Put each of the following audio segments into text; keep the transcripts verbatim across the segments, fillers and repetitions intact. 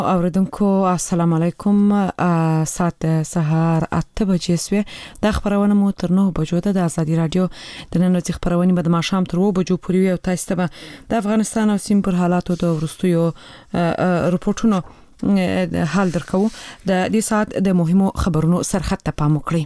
اوریدونکو السلام علیکم. ساعت سهار اته بجې سوې د خبرونه مو تر نهه بجو د ازادي رادیو د نن ورځې خبرونه به د ماښام تر اوه بجو پورې او تاسو ته د افغانستان او سیم پر حالاتو د ورستیو رپورټونو حال درکو. د دې ساعت د مهمو خبرونو سرخط ته پام وکړئ.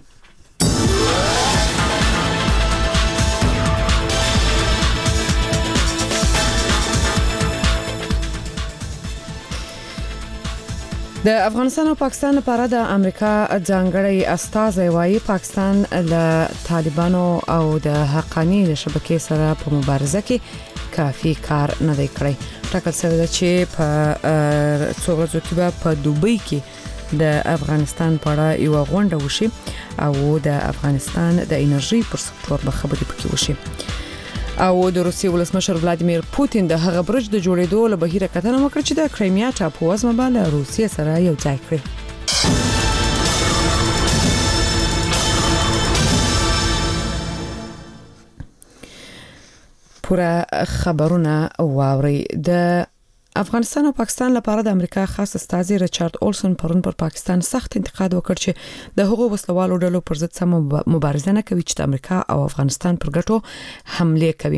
د افغانستان او پاکستان لپاره د امریکا ځانګړی استازی وايي پاکستان له طالبانو او د حقانی شبکې سره په مبارزه کې کافي کار نه دی کړی. ټاکل شوی دی چې په څو ورځو کې په دوبۍ کې د افغانستان په اړه یو غونډه وشي او د افغانستان د انرژي پر سکتور به خبرې پکې وشي. او د روسیې ولسمشر ولادیمیر پوتین د هغه برج د جوړېدو له بهیره کتنه وکړه چې د کریمیا ټاپو وزمه به له روسیې سره یو ځای کړي. پوره خبرونه واوري. د افغانستان او پاکستان لپاره د امریکا خاص استازي ریچارډ اولسن پرون پر پاکستان سخت انتقاد وکړ چې د هغو وسلوالو ډلو پر ضد سم مبارزه نه کوي چې د امریکا او افغانستان پر ګټو حمله کوي.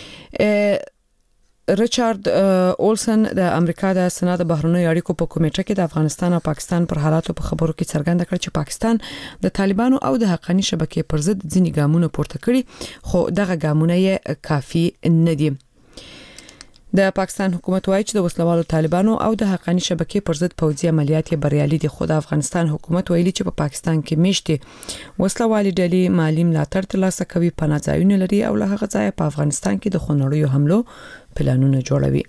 ریچارډ اولسن د امریکا د سنا د بهرنیو اړیکو په کمیټه کې د افغانستان او پاکستان پر حالاتو په خبرو کې څرګنده کړ چې پاکستان د طالبانو او د حقانی شبکې پر ضد ځینې ګامونه پورته کړي خو دغه ګامونه یې کافي نه دي. د پاکستان حکومت وایي چې د وسلوالو طالبانو او د حقانی شبکې پر ضد پوځي عملیات یې بریالي دي خو د افغانستان حکومت ویلي چې په پاکستان کې میشته وسلوالي ډلې مالی ملاتړ ترلاسه کوي، پناه ځایونه لري او له هغه ځایه په افغانستان کې د خونړیو حملو پلانونه جوړوي.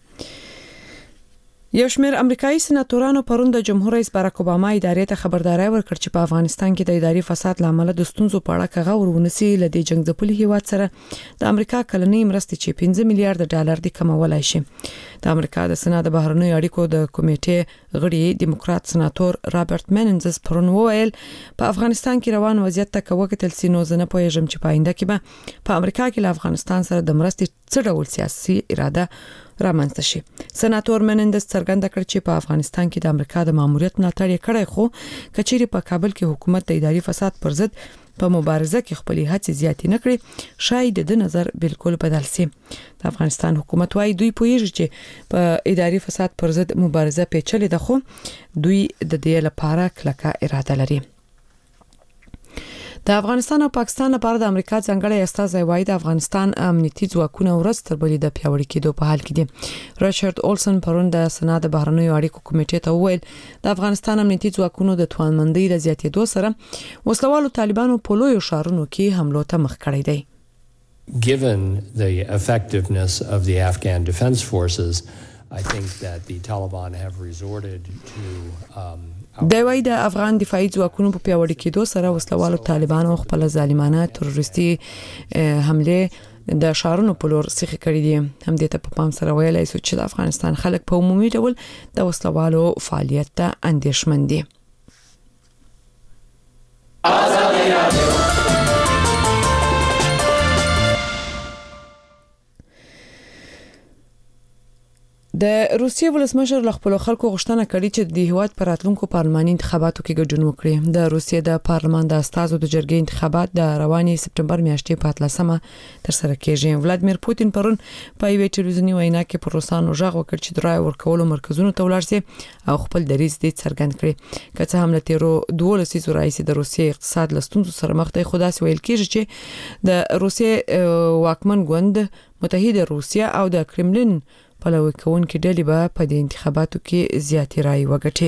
یو شمېر امریکایي سناتورانو پرون د جمهور رئیس باراک اوباما ادارې ته خبرداري ورکړه چې په افغانستان کې د اداري فساد لامل د ستونزو په اړه کغه ورونسي لدی جنگ ځپلي هیواد سره د امریکا کلنۍ مرستې چې پنځه میلیارډ ډالر د کمولای شي. د امریکا د سنا د بهرنیو اړیکو د کمیټې غړي ډیموکرات سناتور رابرټ میننز پرون وویل په افغانستان کې روان وضعیت ته کوکتل سينو زنه پوهیږم چې پاینده کې به په امریکا کې له افغانستان سره د مرستې څه ډول سیاسي اراده رامنځته شي. سناتور منندس څرګنده کړ چې په افغانستان کې د امریکا د ماموریت ملاتړ یې کړی خو کچېری په کابل کې حکومت د اداري فساد پر ضد په مبارزه کې خپلې هڅې زیاتې نه کړې شاید د نظر بالکل بدل شي. د افغانستان حکومت وايي دوی پوهیږي چې په اداري فساد پر ضد مبارزه پیچلې ده خو دوی د دې لپاره کلکه اراده لري. د افغانستان او پاکستان لپاره د امریکا ځانګړی استازی وايي د افغانستان امنیتي ځواکونه ورځ تر بلې د پیاوړي کېدو په حال کې دي. ریچارډ اولسن پرون د سنا د بهرنیو اړیکو کمیټې ته وویل د افغانستان امنیتي ځواکونو د توانمندۍ د زیاتېدو سره وسلوالو طالبانو په لویو ښارونو کې حملو ته مخ کړی دی. Given the effectiveness of the Afghan Defense Forces, I think that the Taliban have resorted to um د وای د افغان دفاعي ځواکونو په پیاوړي کېدو سره وسلوالو طالبانو خپل ظالمانه تروریستي حمله د شارونو په لور سیخ کړې دي. هم دې ته په پام سره ویلای شو چې د افغانستان خلک په عمومي ډول د وسلوالو فعالیت ته اندېښمن دي. د روسیې ولسمشر له خپل خلکو غوښتنه کړې چې د هیواد پر راتلونکو پارلماني انتخاباتو کې ګډون وکړي. د روسیې د پارلمان د استازو د جرګې انتخابات د رواني سپټمبر میاشتې په اتلسمه تر سره کېږي. ولادیمیر پوتین پرون په یوې ټلویزیوني وینا کې پر روسانو ژغ وکړ چې د رای ورکولو مرکزونو ته ولاړ شي او خپل دریځ دې څرګند کړي. که څه هم له تیرو دوه لسیزو راهیسې د روسیې اقتصاد له ستونزو سره مخ دی خو داسې ویل کېږي چې د روسیې واکمن ګوند متحده روسیه او د کرملین پلوي کوونکې ډلې به په دې انتخاباتو کې زیاتې رای وګټي.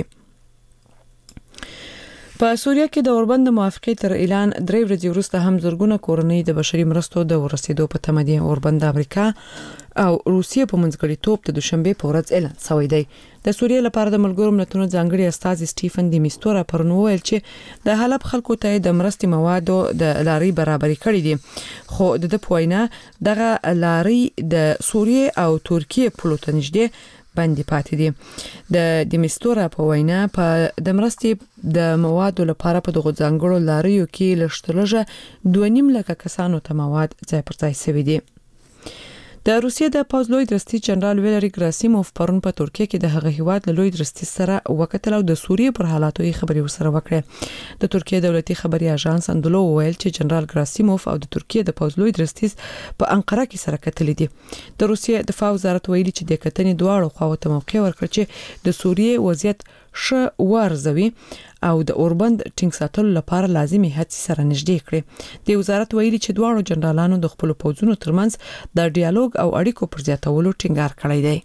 په سوریه کې د اوربند موافقې تر اعلان درې ورځې وروسته هم زرګونه کورنۍ د بشري مرستو د ورسېدو په تمه دي. اوربند امریکا او روسیې په منځګړیتوب د دوشنبه په ورځ اعلان شوی دی. د سوریې لپاره د ملګرو ملتونو ځانګړي استازي سټیفن دی میستورا پرون وویل چې د حلب خلکو ته د مرستې موادو د لاري برابري کړې دي خو د پوینا دغه لاري د سوریې او ترکیې په لور نږدې باندې پاتې دي. د دیمستورا په وینا په د مرستې د موادو لپاره په دغه ځانګړو لاریو کې لښتلجه دوه نیم لک کسانو ته مواد ځای پر ځای شوی دي. د روسیې د پوځ لوی درستي جنرال ویلری ګراسیموف پرون په ترکیه کې د هغه هیواد له لوی درستي سره وکتل او د سوریې پر حالاتو یې خبري ورسره وکړه. د ترکیه دولتي خبري اژانس اندلو ویل چې جنرال ګراسیموف او د ترکیه د پوځ لوی درستي په انقره کې سره کتلې دي. د روسیې دفاع وزارت ویلي چې د کتنې دواړو خواو ته موقع ورکړ چې د سوریې وضعیت ښه ورزوي او د اوربند ټینګ ساتلو لپاره لازمي هڅې سره نږدې کړي. د وزارت ویلي چې دواړو جنرالانو د خپل پوځونو ترمنځ د ډیالوګ او اړیکو پر زیاتولو ټینګار کړی دی.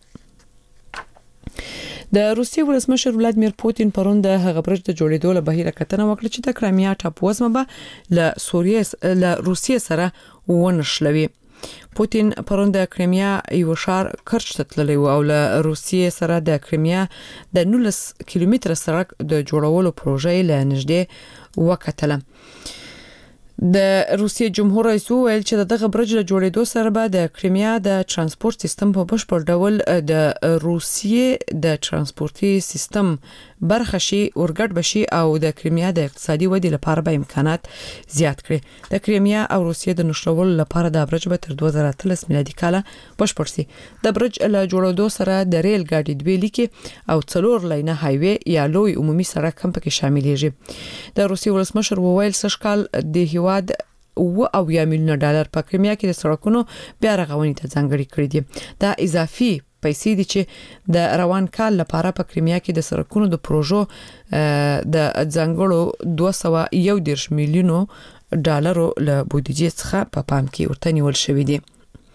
د روسیې ولسمشر ولادیمیر پوتین پرون د هغه برج د جوړېدو له بهیره کتنه وکړه چې د کرایمیا ټاپووزمه به له سوریې له روسیې سره ونښلوي. پوتین پرون د کرایمیا یو شهر کرچ ته تللی او له روسیې سره د کرایمیا د نولس کیلومتره سړک د جوړولو پروژې له نږدې وکتله. د روسیې جمهور رئیس ویل چې دغه برج له جوړېدو سره به د کرایمیا د ترانسپورت سیستم په بشپړ ډول د روسیې د ترانسپورتي سیستم برخه شي ورګډ بشي او د کرایمیا د اقتصادي ودې لپاره به امکانات زیات کړي. د کرایمیا او روسیې د نښلولو لپاره د برج به تر دوه زره اتلس میلادي کال بشپړ شي. د برج له جوړېدو سره د ریل ګاډي دوه لیکي او څلور لاینه هایوي یا لوی عمومي سړک هم پکې شاملېږي. د روسیې ولسمشر وویل سږ کال د هیواد و او یا میلیون ډالر په کرایمیا کې د سړکونو بیا رغونې ته ځانګړي کړی دي. دا اضافي پیسې دي چې د روان کال لپاره په کرایمیا کې د سړکونو د پروژو د ځانګړو دوه سوه یو دېرش میلیونو ډالرو له بودیجې څخه په پام کې ورته نیول شوی دی.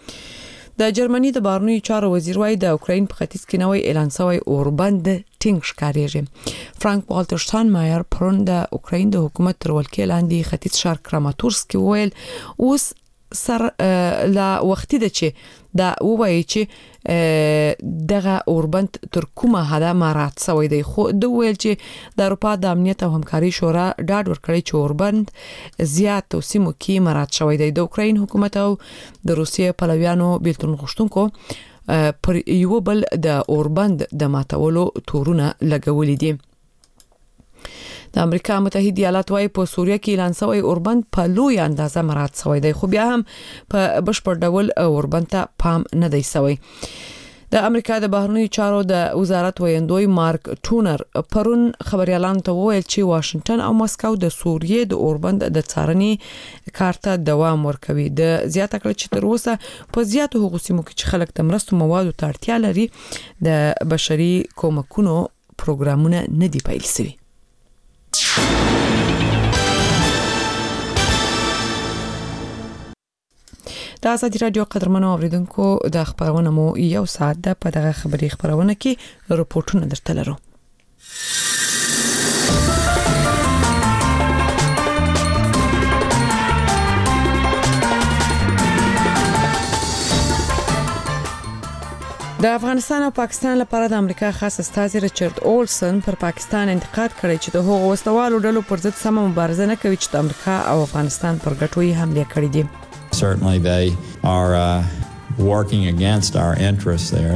د جرمني د بهرنیو چارو وزیر وايي د اوکراین په ختیځ کې نوې اعلان شوی اوربند ټینګ ښکارېږي. فرانک والټر شتاینمایر پرون د اوکراین د حکومت تر ولکې لاندې ختیځ ښار کراماتورسک ویل اوس سر لا وختي د چې دا وایي چې دغه اوربند تر کومه حده مراعات شوی دی. خو د ویل چې د اروپا د امنیت او همکاري شورا ډاډ ورکړی چې اوربند زیات سیمو کې مراعات شوی دی. د اوکراین حکومت او د روسیې پلویانو بیلتون غوښتونکو پر یو بل د اوربند د ماتولو تورونه لګولې دي. د امریکا متحده ایالات وايي په سوریه کې اعلان شوی اوربند په لوی اندازه مراعات شوی دی خو بیا هم په بشپړ ډول اوربند ته پام نه دی شوی. د امریکا د بهرنیو چارو د وزارت ویاندوی مارک ټونر پرون خبريالانو ته وویل چې واشنگټن او مسکو د سوریې د اوربند د څارنې کارته دوام ورکوي. د زیاته کړ چې تر اوسه په زیاتو هغو سیمو کې چې خلک د مرستو موادو ته اړتیا لري د بشري کومکونو پروګرامونه نه دی پیل شوي. د ازادي رادیو قدرمنو اوریدونکو د خبرونه مو یو ساعت د په دغه خبري خبرونه کې رپورټونه درته لرو. د افغانستان او پاکستان لپاره د امریکا خاص استازي ریچارډ اولسن پر پاکستان انتقاد کړی چې د هغو وسلوالو ډلو پر ضد سم مبارزه نه کوي چې د امریکا او افغانستان پر ګټوي حمله کړې دي. Certainly they are uh, working against our interests there.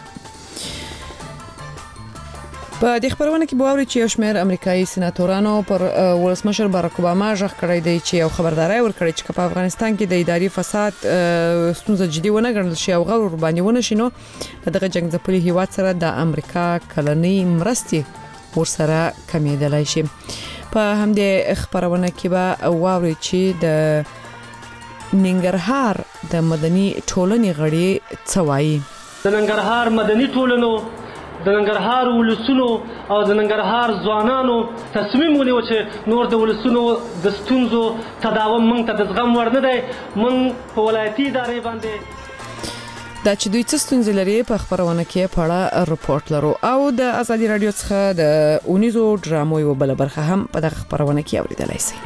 په د خبرونه کې بووري چې یو شمېر امریکایي سېناتورانو پر ولسمشر باراک اوباما ژغ کړی دی چې یو خبرداري ورکړي چې په افغانستان کې د اداري فساد ستونزه جدي ونه ګڼل شي او غور باندې ونه شي نو دغه جنگ ځپلي هیواد سره د امریکا کلنۍ مرستې ورسره کمیدلای شي. په همدې خبرونه کې به ووري چې د ننګرهار د مدني ټولنې غړي څه وایي. د ننګرهار مدني ټولنو د ننګرهار ولسونو او د ننګرهار ځوانانو تصمیم ونیو چې نور د ولسونو د ستونزو تداوم موږ ته د زغم وړ نه دی. موږ په ولایتي ادارې باندې دا چې دوی څه ستونزې لري په خبرونه کې په اړه رپورټ لرو او د ازادي رادیو څخه د اونیزو ډرامو یو بل برخه هم په دغه خبرونه کې اوریدلای شئ.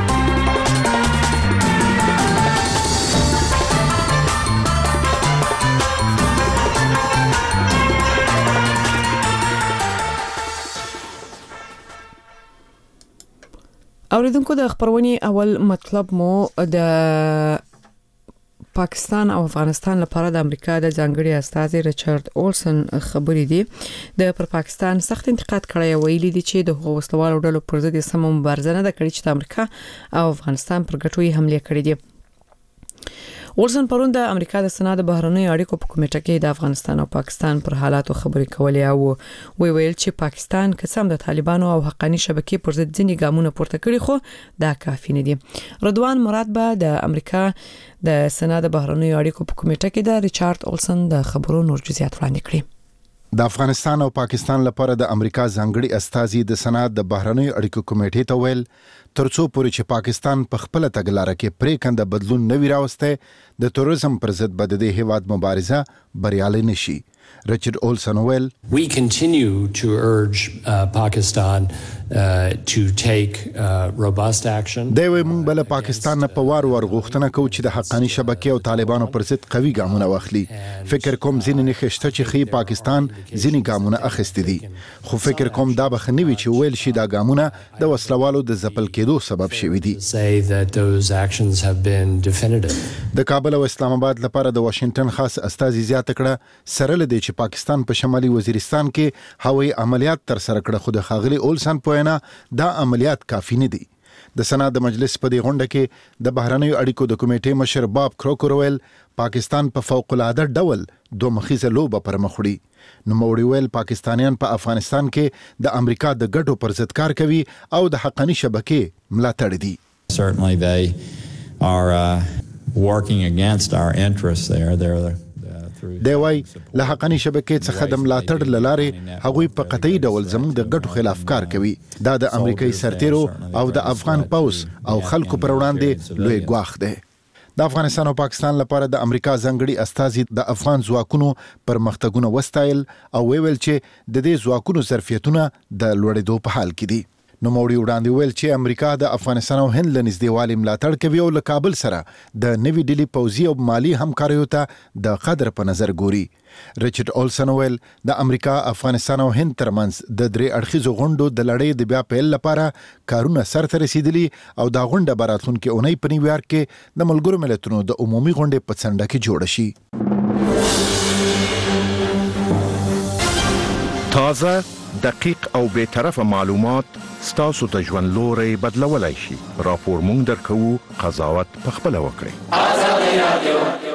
اوریدونکو د خبرونې اول مطلب مو د پاکستان او افغانستان لپاره د امریکا د ځانګړي استازي ریچارډ اولسن خبرې دي. د پر پاکستان سخت انتقاد کړی ویلي دي چې د وسلوالو ډلو پر ضد سم مبارزه نه ده کړې چې د امریکا او افغانستان پر ګټوي حمله کړې دي. اولسن پرون د امریکا د سنا د بهرنیو اړیکو په کمیټه کې د افغانستان او پاکستان پر حالاتو خبرې کولې او وی ویل چې پاکستان قسم د طالبانو او حقانی شبکې پر ضد ځینې ګامونه پورته کړي خو دا کافي نه دي. رضوان مراد به د امریکا د سنا د بهرنیو اړیکو په کمیټه کې د ریچارډ اولسن د خبرو نور جزئیات وړاندې کړي. د افغانستان او پاکستان لپاره د امریکا ځانګړي استازي د سنا د بهرنیو اړیکو کمیټې ته ویل ترڅو پورې چې پاکستان په خپل تګلارې کې پریکنده بدلون نوي راوسته د تروریزم پر ضد بد د هیواد مبارزه بریالي نشي. Richard Olson ویل We continue to urge uh, Pakistan uh, to take uh, robust action. دا وی موږ بل پاکستان نه په وار وار غوښتنه کوو چې د حقانی شبکې او طالبانو پر ضد قوي ګامونه واخلي. فکر کوم ځینې نه خشته چې خي پاکستان ځینې ګامونه اخیستي دي خو فکر کوم دا بخنوي چې ویل شي دا ګامونه د وسلوالو د ځپل کېدو سبب شوي دي. Say that those actions have been definitive. د کابل او اسلام آباد لپاره د واشنگټن خاص استازي زیاته کړه سره لدی چې پاکستان په شمالي وزیرستان کې هوایي عملیات تر سره کړه خو د خاغلی اولسن پوینا دا عملیات کافي نه دي. د سنا د مجلس په دی غونډه کې د بهرنیو اړیکو د کمیټې مشر باب کروکرویل پاکستان په فوق العاده ډول دوه مخیزه لوبه پر مخ وړي. نو موړي ویل پاکستانیان په افغانستان کې د امریکا د ګټو پر ضد کار کوي او د حقانی شبکې ملاتړ دي. Certainly they are uh, working against our interests there. They're دی وای له حقانی شبکې څخه د ملاتړ لاره هغوی په قطعي ډول زموږ د ګټو خلاف کار کوي. دا د امریکایي سرتیرو او د افغان پوز او خلکو پر وړاندې لوی ګواښ دی. د افغانستان او پاکستان لپاره د امریکا ځانګړي استازي د افغان ځواکونو پرمختګونه وستایل او ویل چې د دې ځواکونو ظرفیتونه د لوړېدو په حال کې دي. نو موړي وړاندې ویل چې امریکا د افغانستان او هند له نږدېوالي ملاتړ کوي او له کابل سره د نوي ډیلي پوځي او مالی همکاریو ته د قدر په نظر ګوري. ریچارډ اولسن ویل د امریکا افغانستان او هند ترمنځ د درې اړخیزو غونډو د لړۍ د بیا پیل لپاره کارونه سرته رسیدلي او دا غونډه به راتلونکي اونۍ په نیویارک کې د ملګرو ملتونو د عمومي غونډې په څنډه کې جوړه شي. تازه دقیق او به طرفه معلومات ستاسو ته ژوند لوري بدلولای شي. راپور مونږ درکو قضاوت په خپل وکړئ.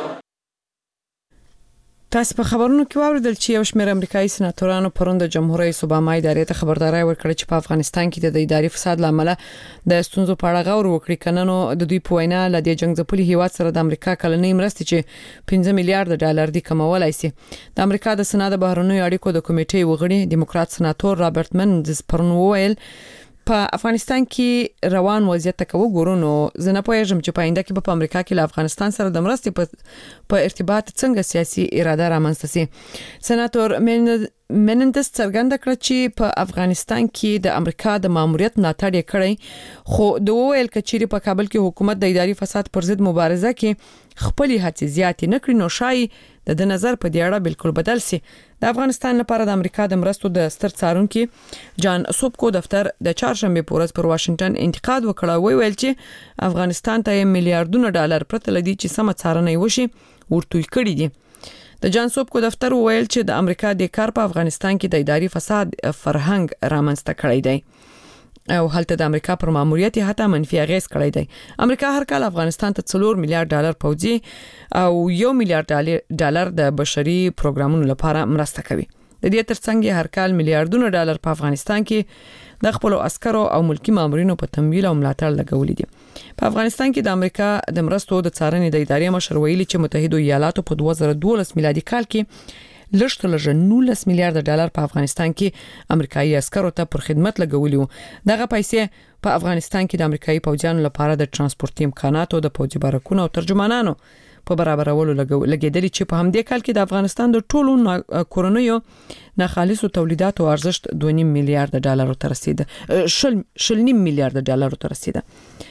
تاسو په خبرونو کې واوریدل چې یو شمېر امریکایي سناتورانو پرون د جمهور رئیس اوباما ادارې ته خبرداري ورکړه چې په افغانستان کې د اداري فساد لامل د ستونزو په اړه غور وکړي. کننو د دوی په وینا ل دې جنگ ځپلي هیواد سره د امریکا کلنۍ مرستې چې پنځه میلیارډ ډالر دي کمولای شي. د امریکا د سنا د بهرنیو اړیکو د کمیټې وغړي دیموکرات سناتور رابرټ منز پرون وویل په افغانستان کې روان وضعیت ته وګورو نو زه نه پوهیږم چې په آینده کې په امریکا کې له افغانستان سره د مرستې په په ارتباط څنګه سیاسي اراده رامنځته شي. سناتور منندس څرګنده کړه چې په افغانستان کې د امریکا د ماموریت ملاتړ یې کړی خو د وویل کچېری په کابل کې حکومت د اداري فساد پر ضد مبارزه کې خپل هڅې زیاتې نه کړې نو شای د د نظر په دې اړه بالکل بدل سي. د افغانستان لپاره د امریکا د مرستو د ستر څارونکي جان سوبکو دفتر د چهارشنبه په ورځ پر واشنگټن انتقاد وکړ وی ویل چې افغانستان ته میلیارډونه ډالر پرته لدی چې سم څارنه وشي ورتوي کړی دي. د جان سوبکو دفتر ویل چې د امریکا د کار په افغانستان کې د اداري فساد فرهنګ رامنځته کړی دی او هلته د امریکا پر ماموریت حتی منفي اغیز کړی دی. امریکا هر کال افغانستان ته څلور میلیارډ ډالر پوځي او یو میلیارډ ډالر د بشري پروګرامونو لپاره مرسته کوي. د دې ترڅنګ هر کال میلیارډونه ډالر په افغانستان کې د خپل عسکرو او ملکی مامورینو په تمویل او ملاتړ لګولې دي. په افغانستان کې د امریکا د مرستو د څارنې د ادارې مشر ویلي چې متحده ایالاتو په دوه زره دولس میلادي کال کې لږ تر لږه نولس میلیارډ ډالر په افغانستان کې امریکایي عسکرو ته پر خدمت لګولي وو. دغه پیسې په افغانستان کې د امریکایي پوځیانو لپاره د ترانسپورتي امکاناتو د پوځي بارکونو او ترجمانانو په برابرولو لګیدل چې په همدې کال کې د افغانستان د ټولو کورونیو ناخالصو تولیداتو ارزښت دوه نیم میلیارډ ډالر ته رسیده. شل شل نیم میلیارډ ډالر ته رسیده.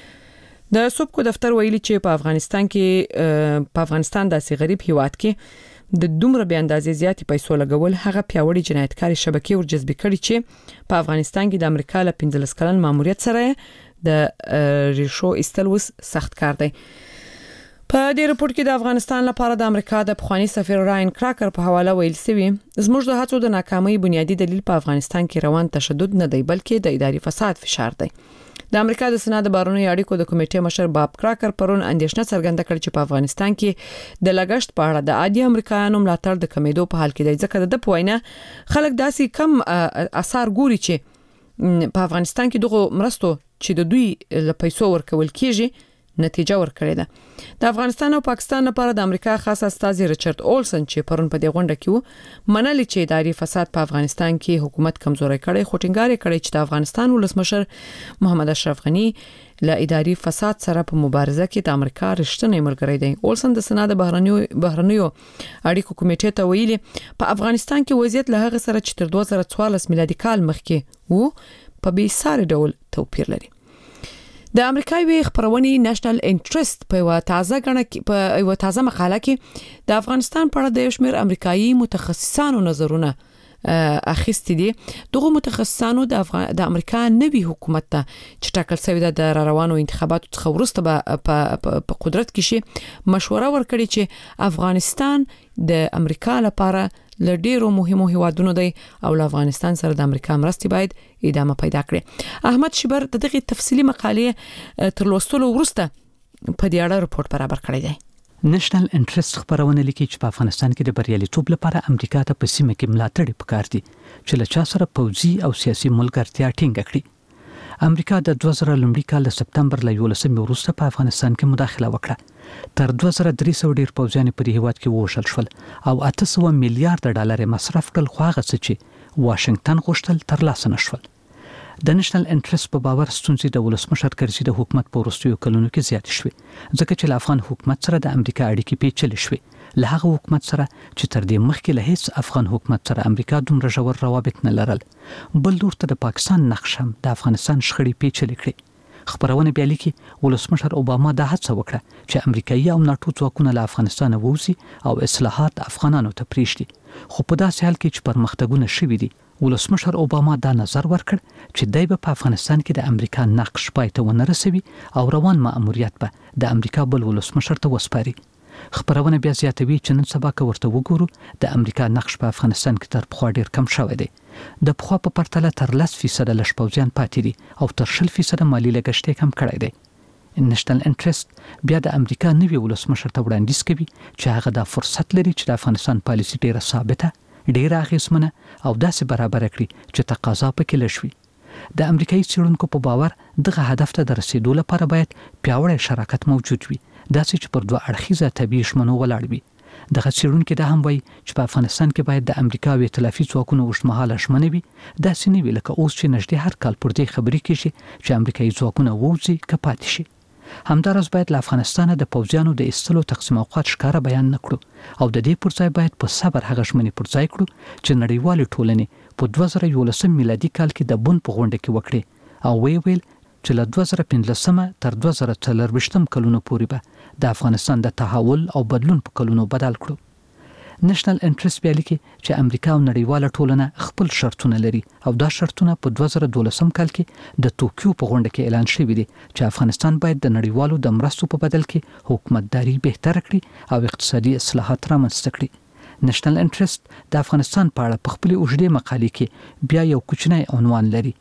د سوبکو دفتر ویلي چې په افغانستان کې په افغانستان داسې غریب هیواد کې د دومره به اندازې زیاتې پیسو لګول هغه پیاوړي جنایتکاري شبکې ورجذب کړي چې په افغانستان کې د امریکا له پنځلس کلن ماموریت سره د ریشو استلوس سخت کار دی. په دې رپورت کې د افغانستان لپاره د امریکا د پخوانی سفیر راین کراکر په حواله ویل شوی زموږ د هڅو د ناکامۍ بنیادی دلیل په افغانستان کې روان تشدد نه دی بلکې د اداري فساد فشار دی. د امریکا د سنا د بهرنیو اړیکو د کمیټې مشر باب کراکر پرون اندېښنه څرګنده کړې چې په افغانستان کې د لګښت په اړه د عادي امریکایانو ملاتړ د کمیدو په حال کې دی ځکه د پوینه خلک داسې کم اثر ګوري چې په افغانستان کې دغه مرستو چې د دوی له پیسو ورکول کیږي نتیجه ورکړې ده. د افغانستان او پاکستان لپاره د امریکا خاص استاذ ریچارډ اولسن چې پرون په دې غونډه کې و منلي چې اداري فساد په افغانستان کې حکومت کمزوري کړي خو ټینګار کړي چې د افغانستان ولسمشر محمد اشرف غنی له اداري فساد سره په مبارزه کې د امریکا رښتینی ملګری دی. اولسن د سنا د بهرنیو بهرنیو اړیکو کمیټې ته ویلي په افغانستان کې وضعیت له هغه سره چې تر دوه زره څوارلس میلادي کال مخکې وو په بیساري ډول توپیر لري. د امریکایي خبرونې نېشنل انټرست په یو تازه غړنه په یو تازه مقاله کې د افغانستان په اړه د شمیر امریکایي متخصصانو نظرونه اخیستي دي. دغه متخصصانو د افغان د امریکا نوي حکومت ته چې ټاکل شوی د روانو انتخاباتو څخه وروسته په قدرت کې شي مشوره ورکړي چې افغانستان د امریکا لپاره له ډیرو مهمو هیوادونو دی او له افغانستان سره د امریکا مرستې باید ادامه پیدا کړي. احمد شبر د دغه تفصیلی مقالې تر لوستلو وروسته په دې اړه رپورت برابر کړی دی. نېشنل انټرست خبرونه لیکي چې په افغانستان کې د بریالیتوب لپاره امریکا ته په سیمه کې ملاتړ پکار دي چې له چا سره پوځي او سیاسي ملګرتیا ټینګه کړي. امریکا د دوه زره لومړي کال د سپتمبر له یولسمې وروسته په افغانستان کې مداخله وکړه. تر دوه زره درې سوه ډیر پوځیان په دې هیواد کې ووژل شول او اته سوه میلیارډ ډالر مصرف کړل خو هغه څه چې واشنگټن غوښتل ترلاسه نشول. د نېشنل انټرست په باور ستونزې د ولسمشر کرزي د حکومت په وروستیو کلونو کې زیات شوې ځکه چې له افغان حکومت سره د امریکا اړیکې پیچلې شوې له هغه حکومت سره چې تر دې مخکې له هیڅ افغان حکومت سره امریکا دومره ژور روابط نه لرل. بل لور ته د پاکستان نقش هم د افغانستان شخړې پیچلې کړې. خبرونه بیا لیکي ولسمشر اوباما دا هڅه وکړه چې امریکایي او ناتو ځواکونه له افغانستان ووځي او اصلاحات افغانانو ته پریږدي خو په داسې حال کې چې پرمختګونه شوي دي ولسمشر اوباما دا نظر ورکړ چې دای په افغانستان کې د امریکا نقش پای ته ونه رسوي او روان مأموریت به د امریکا بل ولسمشر ته وسپاري. خبرونه بیا زیاتوي چې نن سبا که ورته وګورو د امریکا نقش په افغانستان کې تر پخوا ډیر کم شوی دی. د پخوا په پرتله تر لس فیصد لږ پوځیان پاتې دي او تر شل فیصد مالی لګښت کم کړی دی. نېشنل انټرست بیا د امریکا نوي ولسمشر ته وړاندیز کوي چې هغه دا فرصت لري چې د افغانستان پالیسي ډیره ثابته ډیره اغیزمنه او داسې برابر کړي چې تقاضا پکې لږ وي. د امریکایي څېړونکو په باور دغه هدف ته د رسیدو لپاره باید پیاوړی شراکت موجود وي داسې چې پر دوه اړخیزه طبیعي شمنو ولاړ وي. دغه څېړونکي دا هم وایي چې په افغانستان کې باید د امریکا او ائتلافي ځواکونو اوږدمهاله ژمنه وي داسې نه وي لکه اوس چې نږدې هر کال پر دې خبرې کېږي چې امریکایي ځواکونه ووځي که پاتې شي. همداراز باید له افغانستانه د پوځیانو د ایستلو تقسیم اوقات ښکاره بیان نه کړو او د دې پر ځای باید په صبر هغه ژمنې پر ځای کړو چې نړیوالې ټولنې په دوه زره یولسم میلادي کال کې د بن په غونډه کې وکړي او ویې ویل چې له دوه زره پنځلسمه تر دوه زره څلرویشتم کلونو پورې به د افغانستان د تحول او بدلون په کلونو بدل کړو. نېشنل انټرست بیا لیکي چې امریکا او نړیواله ټولنه خپل شرطونه لري او دا شرطونه په دوه زره دولسم کال کې د توکیو په غونډه کې اعلان شوي دي چې افغانستان باید د نړیوالو د مرستو په بدل کې حکومتداري بهتره کړي او اقتصادي اصلاحات رامنځته کړي. نېشنل انټرست د افغانستان په اړه په خپلې اوږدې مقالې کې بیا یو کوچنی عنوان لري: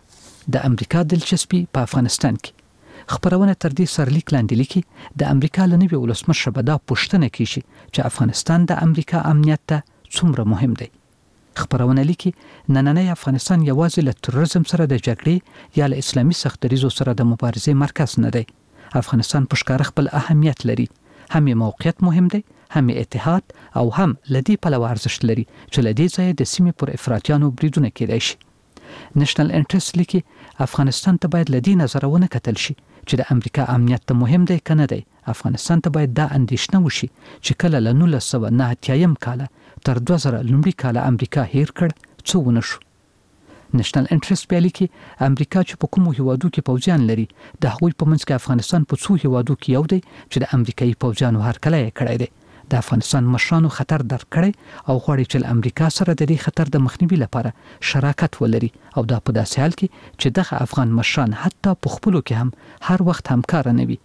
د امریکا دلچسپي په افغانستان کې. خبرونه تر دې سرلیک لاندې لیکي د امریکا له نوي ولسمشر به دا پوښتنه کیږي چې افغانستان د امریکا امنیت ته څومره مهم دی. خبرونه لیکي نننی افغانستان یوازې له تروریزم سره د جګړې یا له اسلامي سختدریزو سره د مبارزې مرکز نه دی. افغانستان په ښکاره خپل اهمیت لري، هم موقعیت مهم دی، هم اتحاد او هم لدی پلوه ارزښت لري چې لدی ځای د سیمې پر افراطیانو بریدونه کېدای شي. نېشنل انټرست لیکي افغانستان ته باید لدی نظرونه کتل شي چې د امریکا امنیت ته مهم دی که نه دی. افغانستان ته باید دا اندېښنه وشي چې کله له نولس سوه نهه اتیایم کاله تر دوه زره لومړي کاله امریکا هیر کړ څه ونه شو. نېشنل انټرست بیا لیکي امریکا چې په کومو هیوادو کې پوځیان لري د هغوی په منځ کې افغانستان په څو هیوادو کې یو دی چې د امریکایي پوځیانو هرکلی یې کړی دی. د افغانستان مشرانو خطر درک کړی او غواړي چې له امریکا سره د دې خطر د مخنیوي لپاره شراکت ولري او دا په داسې حال کې چې دغه افغان مشران حتی په خپلو کې هم هر وخت همکاره نه وي.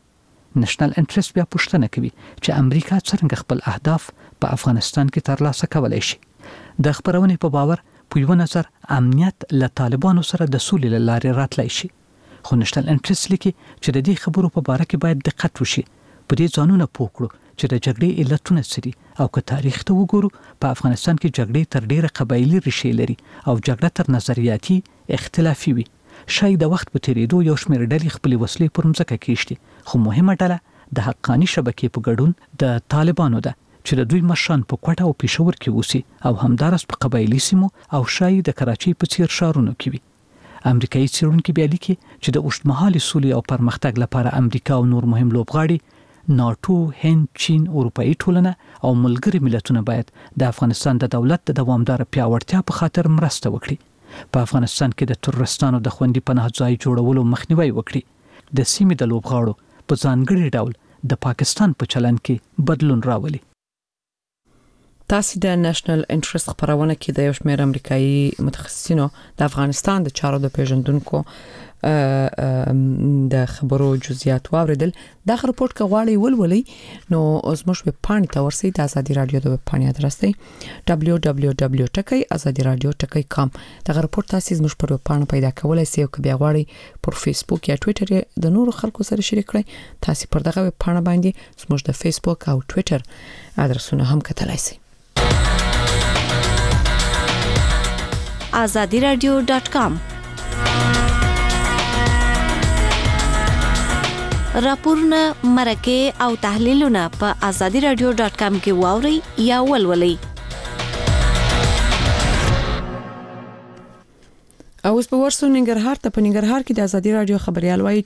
نېشنل انټرست بیا پوښتنه کوي چې امریکا څنګه خپل اهداف په افغانستان کې ترلاسه کولای شي. د خبرونې په باور په یو نظر امنیت له طالبانو سره د سولې له لارې راتلای شي، خو نېشنل انټرست لیکي چې د دې خبرو په باره کې باید دقت وشي، په دې ځانونه پوه کړو چې د جګړې علتونه څه دي، او که تاریخ ته وګورو په افغانستان کې جګړې تر ډیره قبایلي ریښې لري او جګړه تر نظریاتي اختلافي وي. شاید د وخت په تیریدو یو شمېر ډلې خپلې وسلې پر مځکه کېږدي، خو مهمه ډله د حقاني شبکې په ګډون د طالبانو ده چې د دوی مشران په کوټه او پېښور کې اوسي او همدارس په قبایلي سیمو او شاید د کراچۍ په څیر ښارونو کې وي. امریکایي څېړونکي بیا لیکي چې د اوږدمهالې سولې او پرمختګ لپاره امریکا او نور مهم لوبغاړي ناټو، هند، چین، اروپایي ټولنه او ملګري ملتونه باید د افغانستان د دولت د دوامدار پیاوړتیا په خاطر مرسته وکړي، په افغانستان کې د تروریستانو د خوندي پناه ځای جوړولو مخنیوي وکړي، د سیمې د لوبغاړو په ځانګړي ډول د پاکستان په چلند کې بدلون راولي. تاسو د نېشنل انټرست خبرونه کې د یو شمېر امریکایي متخصصینو د افغانستان د چارو د پیژندونکو د خبرو جزئیات واوریدل. دا رپورت کغواړي ولولي نو اوس مش په پانی ته ورسي د ازادي رادیو د پانی ادرس دی دبلیو دبلیو دبلیو ټکی ازادي رادیو ټکی کام. دا رپورت تاسو مش په پانی پیدا کولای سئ او بیا غواړي پر فیسبوک یا ټوئیټر د نورو خلکو سره شریک کړئ. تاسو پر دغه پانی باندې زموږ د فیسبوک او ټوئیټر ادرسونه هم کتلای سئ. azadi radio dot com راپورونه، مرکه او تحلیلونه په azadi radio dot com کې واوري یا ولولئ. او اوس په ورسو ننګرهار ته په ننګرهار کې د ازادي رادیو خبريال وایي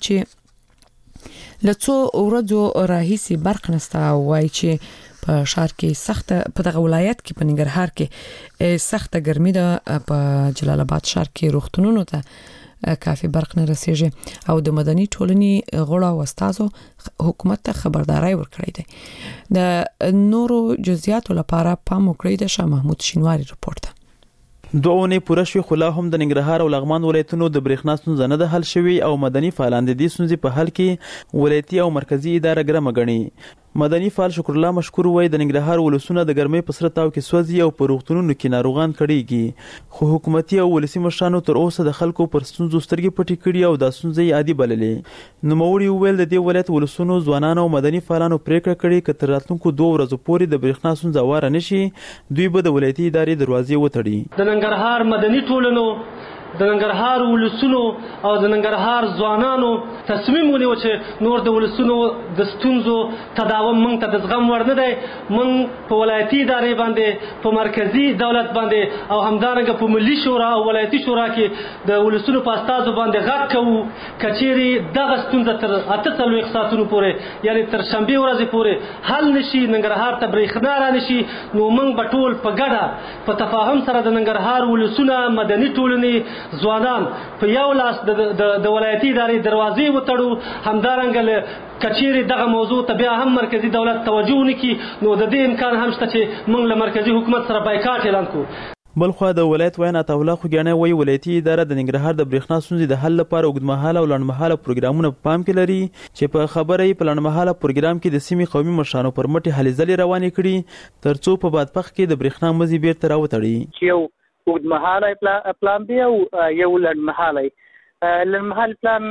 چې لڅو ورځو راهیسي برق نسته، وایي چې په شهر کې سخت په دغه ولایت کې په ننګرهار کې سخت ګرمي ده، په جلال آباد شهر کې روغتونونو ته کافي برق نه رسیږي او د مدني ټولنې غړو او استادو حکومت ته خبرداري ورکړې ده. د نورو جزئیاتو لپاره پام وکړئ د شاه محمود شینواری رپورت. دوونه پوره شوی خو لا هم د ننګرهار او لغمان ولایتونو د برېښنا ستونزه نه ده حل شوی او مدني فعالان د دې ستونزې په حل کې ولایتي او مرکزی اداره ګرمه ګڼي. مدني فعال شکر الله مشکور وای د ننګرهار ولسونه د ګرمۍ په سر تاو کې سوځي او په روغتونونو کې ناروغان کړيږي، خو حکومتي او ولسي مشرانو تر اوسه د خلکو پر ستونزو سترګې پټې کړي او د ستونزې عادي بللې. نو موري ویل د دې ولایت ولسونو ځوانانو او مدني فعالانو پریکړه کړې چې تر راتلونکو دوه ورځې پورې د برېښنا ستونزه واره نشي، دوی به د ولایتي ادارې دروازې وتړي. د ننګرهار مدني ټولنو، د ننګرهار ولسونو او د ننګرهار ځوانانو تصمیم ونیو چې نور د ولسونو د ستونزو تداوم موږ ته د زغم وړ نه دی. موږ په ولایتي ادارې باندې، په مرکزی دولت باندې او همدارنګه په ملي شورا او ولایتي شورا کې د ولسونو په استازو باندې غږ کوو. کچېرې دغه ستونزه تر اته څلوېښت ساعتونو پورې یعنی تر شنبې ورځې پورې حل نشي، ننګرهار ته برېښنا را نشي، نو موږ به ټول په ګډه په تفاهم سره د ننګرهار ولسونه، مدني ټولنې، ځوانان په یو لاس د د ولایتي ادارې دروازې وتړو. همدارنګه کچېرې دغه موضوع ته بیا هم مرکزی دولت توجه ونکړي نو د دې امکان هم شته چې موږ له مرکزی حکومت سره بایکاټ اعلان کړو. بلخو د ولایت وین عطاالله خوګیاڼی وایي ولایتي اداره د ننګرهار د برېښنا ستونزې د حل لپاره اوږدمهاله او لنډمهاله پروګرامونه په پام کې لري چې په خبره یې په لنډمهاله پروګرام کې د سیمې قومي مشرانو پر مټې هلې ځلې روانې کړي تر څو په بادپخ کې د برېښنا مزي بیرته راوتړي. یو اوږدمهاله پلان دی او یو لنډمهاله. لنډمهاله پلان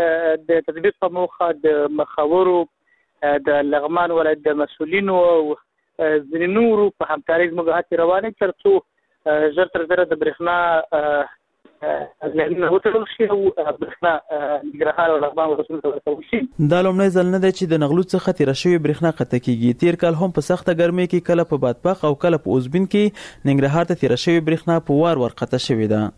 د تطبیق په موخه د مخاورو د لغمان ولایت د مسؤلینو او ځینې نورو په همکارۍ زموږ هڅې روانې تر څو ژر تر ژره د برېښنا لینونه وتړل شي او برېښنا ننګرهار او لغمان ولسونو ته ورسول شي. دا لومړی ځل نه دی چې د نغلو څخه تېره شوې برېښنا قطع کېږي. تېر کال هم په سخته ګرمۍ کې کله په بادپخ او کله په اوزبین کې ننګرهار ته تېره شوې برېښنا په وار وار قطع شوې ده.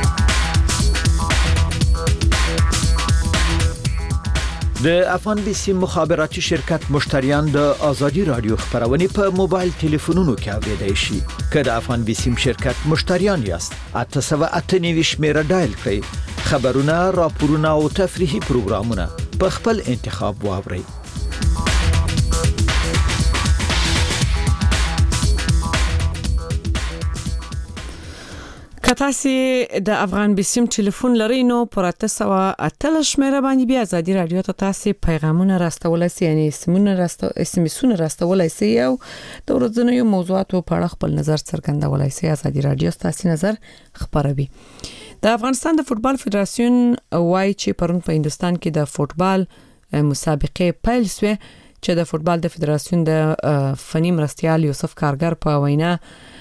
د افغان بیسیم مخابراتي شرکت مشتریان د ازادي رادیو خبرونه په موبایل ټلیفونونو کې اوریدای شي. که د افغان بیسیم شرکت مشتریان یاست، اته سوه اته نوي شمیره ډایل کړئ. خبرونه، راپورونه او تفریحي پروګرامونه په خپل انتخاب واورئ. کتاسي د افغان بسیم ټلیفون لري نو پراته سوا اتل شمیره باندې بیا ازادي رادیو ته تاسو پیغامونه راستولای سي یعنی اسمونه راستو اسمسونه راستولای سي او د ورځنیو موضوعاتو په اړه خپل نظر څرګندولای سي. ازادي رادیو تاسو نظر خبروي. د افغانستان د فوتبال فدراسیون وايي چې پرون په هندستان کې د فوتبال مسابقه پیل شوه چې د فوتبال د فدراسیون د فني مرستيال یوسف کارګر په وینا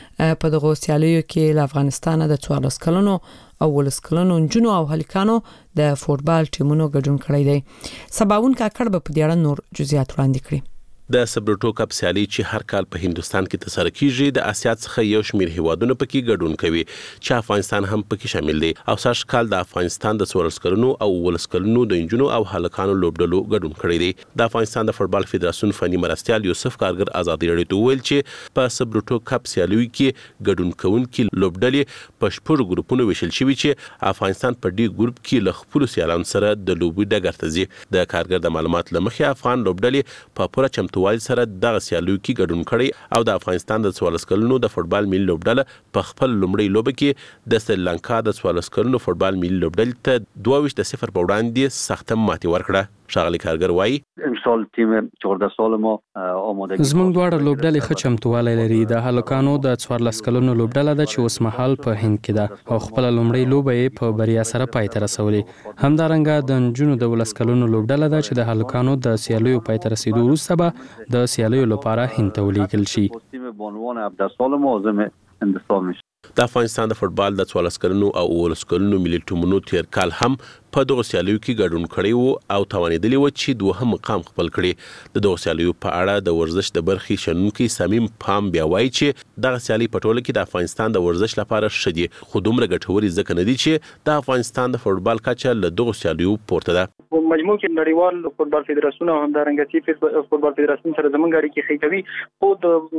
په دغه سیالیو کې له افغانستان د څوارلس کلونو او ولس کلونو جنو او هلیکانو د فوتبال ټیمونو ګډون کړی دی. سباون کاکړ به په دې اړه نور جزئیات وړاندې کړي. د سبروټو کپ سیالي چې هر کال په هندستان کې ترسره کیږي د آسیا څخه یو شمېر هیوادونو پکې ګډون کوي چې افغانستان هم پکې شامل دی او سږ کال د افغانستان د څوارلس کلونو او ولس کلونو د انجونو او هلکانو لوبډلو ګډون کړی دی. د افغانستان د فوتبال فدراسیون فني مرستيال یوسف کارګر ازادي رادیو ته ویل چې په سبروټو کپ سیالي کې ګډون کوونکي لوبډلې په شپږ ګروپونو ویشل شوي چې افغانستان په دې ګروپ کې له خپل سیالانو سره د لوبي ډګر ته ځي. د کارګر د معلومات لمخې افغان لوبډلې په پوره چمتو وال سره دغه سیالیو کې ګډون کړي او د افغانستان د څوارلس کلونو د فوتبال ملي لوبډله په خپل لومړی لوبه کې د سریلانکا د څوارلس کلونو فوتبال ملي لوبډلې ته دوه ویشت صفر په وړاندې سخته ماتې ورکړه. شاغلی کارګر وایي امسال تیم چهارده سال ما آماده زموږ دواړه لوبډلې ښه چمتووالی لري. د هلکانو د څوارلس کلونو لوبډله ده چې اوس مهال په هند کې ده او خپل لومړی لوبه یې په بریا سره پای ته رسولې. همدارنګه د نجونو د ولس کلونو لوبډله ده چې د هلکانو د سیالیو پای ته رسیدو وروسته به د سیالیو لپاره هند ته ولیږل شي. تیم بانوان هفده سال ما عازم هندستان میشه. د افغانستان د فوتبال د څوارلس کلونو او ولس کلونو ملي ټیمونو تیر کال هم په دغه سیالیو کې ګډون کړی وو او توانیدلی و چې دوهم مقام خپل کړي. د دغه سیالیو په اړه د ورزش د برخې شنونکي صمیم پام بیا وایي چې دغه سیالي په ټوله کې د افغانستان د ورزش لپاره ښه دي خو دومره ګټورې ځکه نه دي چې د افغانستان د فوتبال کچه له دغه سیالیو پورته ده. په مجموع کې نړیوال فوتبال فدراسیون او همدارنګه چې فوتبال فدراسیون سره زمونږ اړیکې ښې کوي خو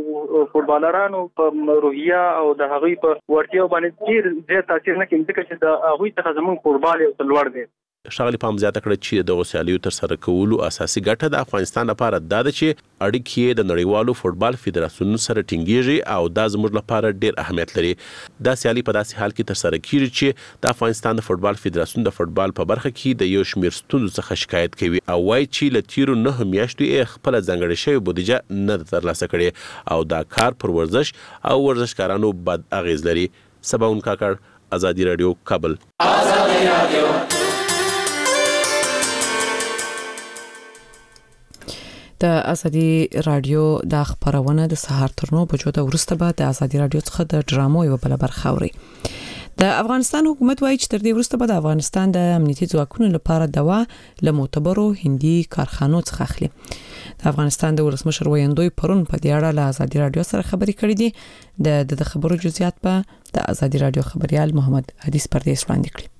د فوتبالرانو په روحیه او د هغوی په وړتیا باندې ډېر زیات تاثیر نه کوي ځکه چې د هغوی څخه زمونږ فوتبال یو څه لوړ دی. شاغلی پام زیاته کړه چې دغه سیالیو تر سره کولو اساسي ګټه د افغانستان لپاره دا ده چې اړیکې د نړیوالو فوتبال فدراسیون سره ټینګیږي او دا زموږ لپاره ډېر اهمیت لري. دا سیالي په داسې حال کې تر سره کیږي چې د افغانستان د فوتبال فدراسیون د فوتبال په برخه کې د یو شمېر ستونزو څخه شکایت کوي او وایي چې له تیرو نه میاشتو یې خپل ځانګړې شوې بودیجه نه ده ترلاسه کړې او دا کار پر ورزش او ورزشکارانو بد اغیز لري. سباون کاکړ، ازادي رادیو، کابل. ازادي رادیو د ازادي رادیو د خبرونه د سهار تر نو بجو د ورسته بعد د ازادي رادیو څخه د ډرامو یو بل برخه اوري. د افغانستان حکومت وایي چې تر دې ورسته بعد افغانستان د امنیتي ځواکونو لپاره دوا له معتبرو هندي کارخانو څخه اخلي. د افغانستان د ولسمشر ویندوی پرون په دې اړه له ازادي رادیو سره خبرې کړې دي. د خبرو جزئیات په د ازادي رادیو خبريال محمد حدیث پردیس وړاندې کړي.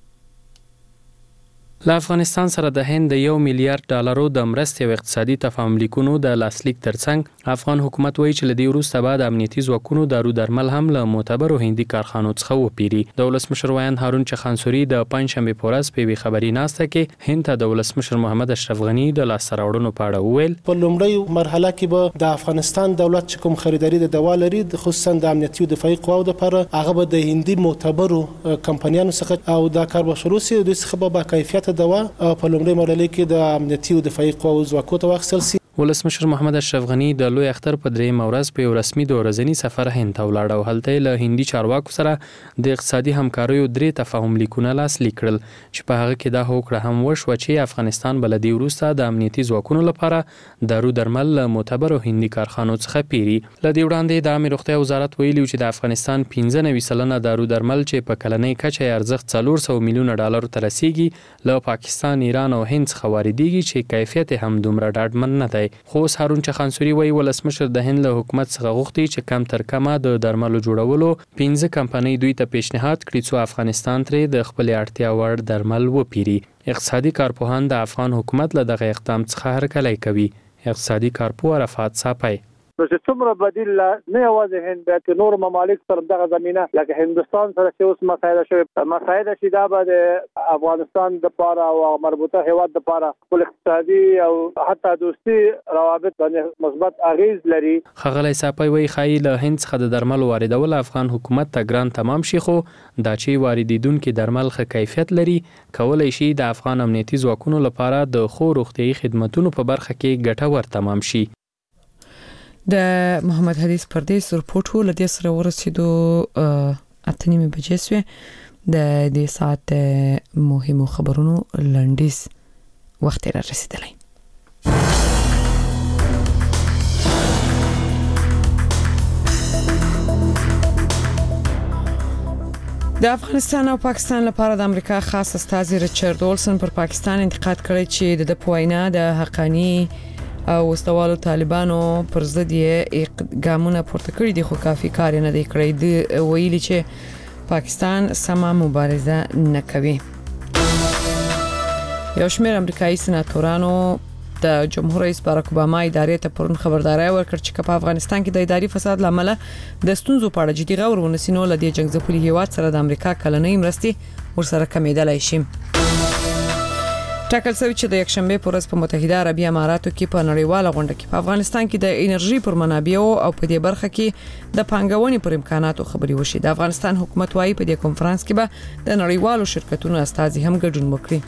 له افغانستان سره د هند د یو میلیارډ ډالرو د مرستې او اقتصادي تفاهم لیکونو د لاسلیک ترڅنګ افغان حکومت وایي چې له دې وروسته بعد امنیتي ځواکونو دارو درمل هم له معتبرو هندي کارخانو څخه وپیري. د ولسمشر ویاند هارون چخانسوري د پنځشنبه په ورځ په وی خبري ناسته کې هند ته د ولسمشر محمد اشرف غنی د لاسته راوړنو په اړه وویل. په لومړی مرحله کې به د افغانستان دولت چې کوم خریداري د دوا لري خصوصا د امنیتي او دفاعي قواو لپاره هغه به د هندي معتبرو کمپنیانو څخه او د کار به شروع سي د څخه به کیفیت دوا په لومړی مرحله کې د امنیتي او دفاعي قواو ځواکونو ته واخیستل شي. ولسمشر محمد اشرف غنی د لوی اختر په دریم ورځ په یو رسمي د ورځني سفر هند ته ولاړ او هلته له هندي چارواکو سره د اقتصادي همکاریو درې تفاهم لیکونه لاسلیک کړل چې په هغه کې دا هوکړه هم وشوه چې افغانستان بل دی وروسته د امنیتي ځواکونو لپاره دارو درمل له معتبرو هندي کارخانو څخه پیري. له دې وړاندې د عامه روغتیا وزارت ویلي چې د افغانستان پنځه نوي سلنه دارو درمل چې په کلنۍ کچه ارزښت څلور سوه میلیونه ډالر ته رسیږي له پاکستان، ایران او هند څخه واردېږي چې کیفیت هم دومره ډاډمن نه دی. خو هارون چخانسوري وایي ولسمشر د هند له حکومت څخه غوښتي چې کم تر کمه د درملو جوړولو پنځه کمپنۍ دوی ته پیشنهاد کړي څو افغانستان ترې د خپل اړتیا وړ درمل وپیري. اقتصادي کارپوهان د افغان حکومت له دغه اقدام څخه هرکلی کوي. اقتصادي کارپوه عرفات صافی نو چې څومره بدیل نه یوازې هند بلکې نور ممالک سره دغه زمينه لکه هندستان سره چې اوس مسایده شوی مسایده چې دا به د افغانستان د لپاره او مربوطه هیواد د لپاره خپل اقتصادي او حتی دوستي روابط باندې مثبت اغیز لري. ښاغلی ساپی وایي ښایي له هند څخه د درملو واردول افغان حکومت ته ګران تمام شي، خو دا چې واردېدونکي درمل ښه کیفیت لري کولی شي د افغان امنیتي ځواکونو لپاره د ښو روغتیایي خدمتونو په برخه کې ګټور تمام شي. د محمد حدیث پردیس رپورټ ول د سره ورسېدو اته نیمه بجې سوې د دې ساعت مهمو خبرونو لنډیز وخت را رسیدلی. د افغانستان او پاکستان لپاره د امریکا خاص استازي ریچارډ اولسن پر پاکستان انتقاد کړی چې د پوینا د حقانی او وسوالو طالبانو پر ضد یې ګامونه پورته کړی دي، خو کافي کار نه دی کړی. د ویلي چې پاکستان سمه مبارزه نه کوي. یو شمېر امریکایي سناتورانو د جمهور رئیس باراک اوباما ادارې ته پرون خبرداري ورکړه چې په افغانستان کې د اداري فساد لامل د ستونزو په اړه جدي غور ونیسي نو له دې جنگ ځپلي هیواد سره د امریکا کلنۍ مرستې ورسره کمیدلای شي. ټاکل شوی چې د یکشنبه پر ورځ په متحده عربي اماراتو کې په نړیواله غونډه کې په افغانستان کې د انرژي پر منابعو او په دې برخه کې د پانګونې پر امکاناتو خبري وشي. د افغانستان حکومت وايي په دې کنفرانس کې به د نړیوالو شرکتونو استازي هم ګډون وکړي.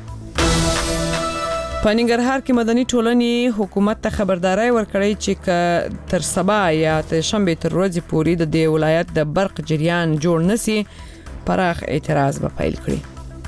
په ننګرهار کې مدني ټولنې حکومت ته خبرداري ورکړې چې تر سبا یا تر شنبه تر ورځې پورې د دې ولایت د برق جریان جوړ نسی پراخ اعتراض به پیل کړي.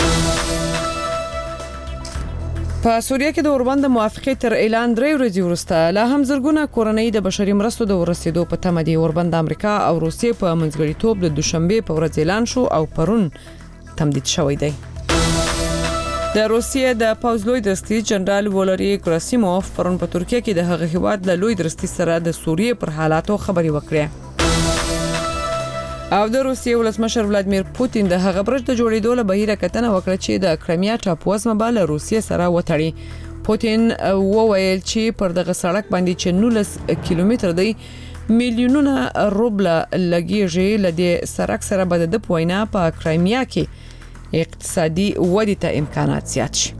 په سوریه کې د اوربند موافقې تر اعلان درې ورځې وروسته لا هم زرګونه کورنۍ د بشري مرستو د ورسېدو په تمه دي. اوربند امریکا او روسیې په منځګړیتوب د دوشنبه په ورځ اعلان شو او پرون تمدید شوی دی. د روسیې د پوځ لوی درستي جنرال ولری ګراسیموف پرون په ترکیه کې د هغه هیواد له لوی درستي سره د سوریې پر حالاتو خبري وکړه. او د روسیې ولسمشر ولادمیر پوتین د هغه برج د جوړېدو له بهیره کتنه وکړه چې د کرایمیا ټاپوزمه به له روسیې سره وتړي. پوتین وویل چې پر دغه سړک باندې چې نولس کیلومتر دی میلیونونه روبله لګیږي. لدې سړک سره به د پوینا په کرایمیا کې اقتصادي ودې ته امکانات زیات شي.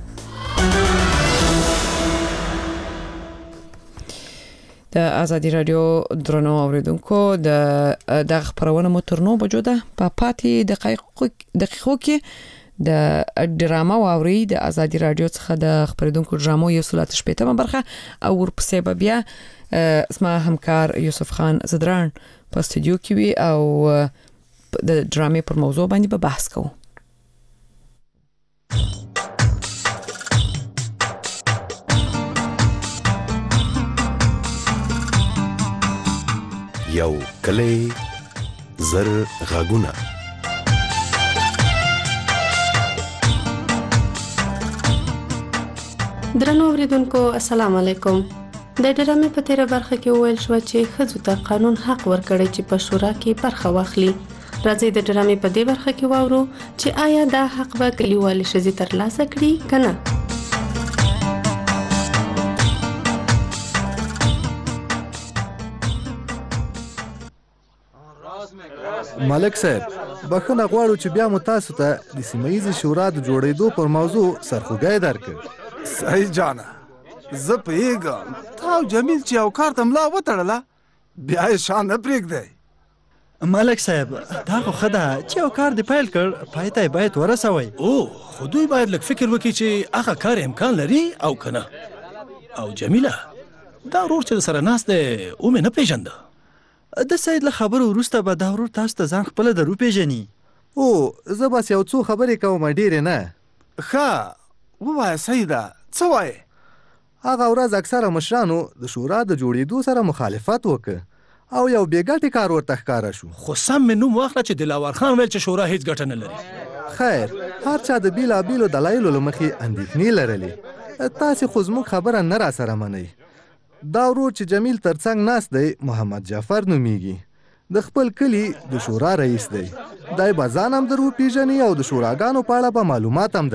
د ازادي رادیو درنو اوریدونکو د دغه خبرونه مو تر نو بجو ده په پاتې دقایقو دقیقو کې د ډراما واوري د ازادي رادیو څخه د خبرونکو ډرامو یو سلات شپېته برخه او ورپسې بیا اسمه همکار یوسف خان زدران په استودیو کې وي او د ډرامې پر موضوع باندې به بحث کوو. یو کلی زر غاګونه درنو اوریدونکو السلام علیکم. د ډرامې په تیره برخه کې ویل شو چې ښځو ته قانون حق ورکړي چې په شورا کې برخه واخلي. راځي د ډرامې په دې برخه کې واورو چې آیا دا حق به کلیوالې ښځې ترلاسه کړي که نه. ملک صاحب بخښنه غواړو چې بیا مو تاسو ته د سیمه ییزې شورا د جوړېدو پر موضوع سرخوږی درکړ. صحیح جانه زه پوهېږم تا او جمیل چې یو کار ته ملا وتړله بیا یې شان نه پرېږدی. ملک صاحب دا خو ښه ده چې یو کار دې پیل کړ پای ته یې باید ورسوئ. او خو دوی باید لږ فکر وکړي چې هغه کار امکان لري او که نه. او جمیله دا ورور چې سره ناست دی ومې نه پېژنده. د سید له خبرو وروسته به دا ورور تاسو ته ځان خپله در وپېژني. او زه بس یو څو خبرې کوم ډېرې نه. ښه ووایه سیده څه وایې؟ هغه ورځ اکثره مشرانو د شورا د جوړېدو سره مخالفت وکړ او یو بې ګټې کار ورته ښکاره شو. خو سم مې نوم واخله چې دلاور خان ویل چې شورا هیڅ ګټه نه لري. خیر هر چا د بېلابېلو دلایلو له مخې اندېښنې لرلې. تاسې خو زموږ خبره نه راسره منئ. دا ورور چې جمیل ترڅنګ ناست دی محمد جعفر نومیږي. د خپل کلي د شورا رئیس دی. دای به ځان هم در وپېژني او د شوراګانو په اړه به معلومات هم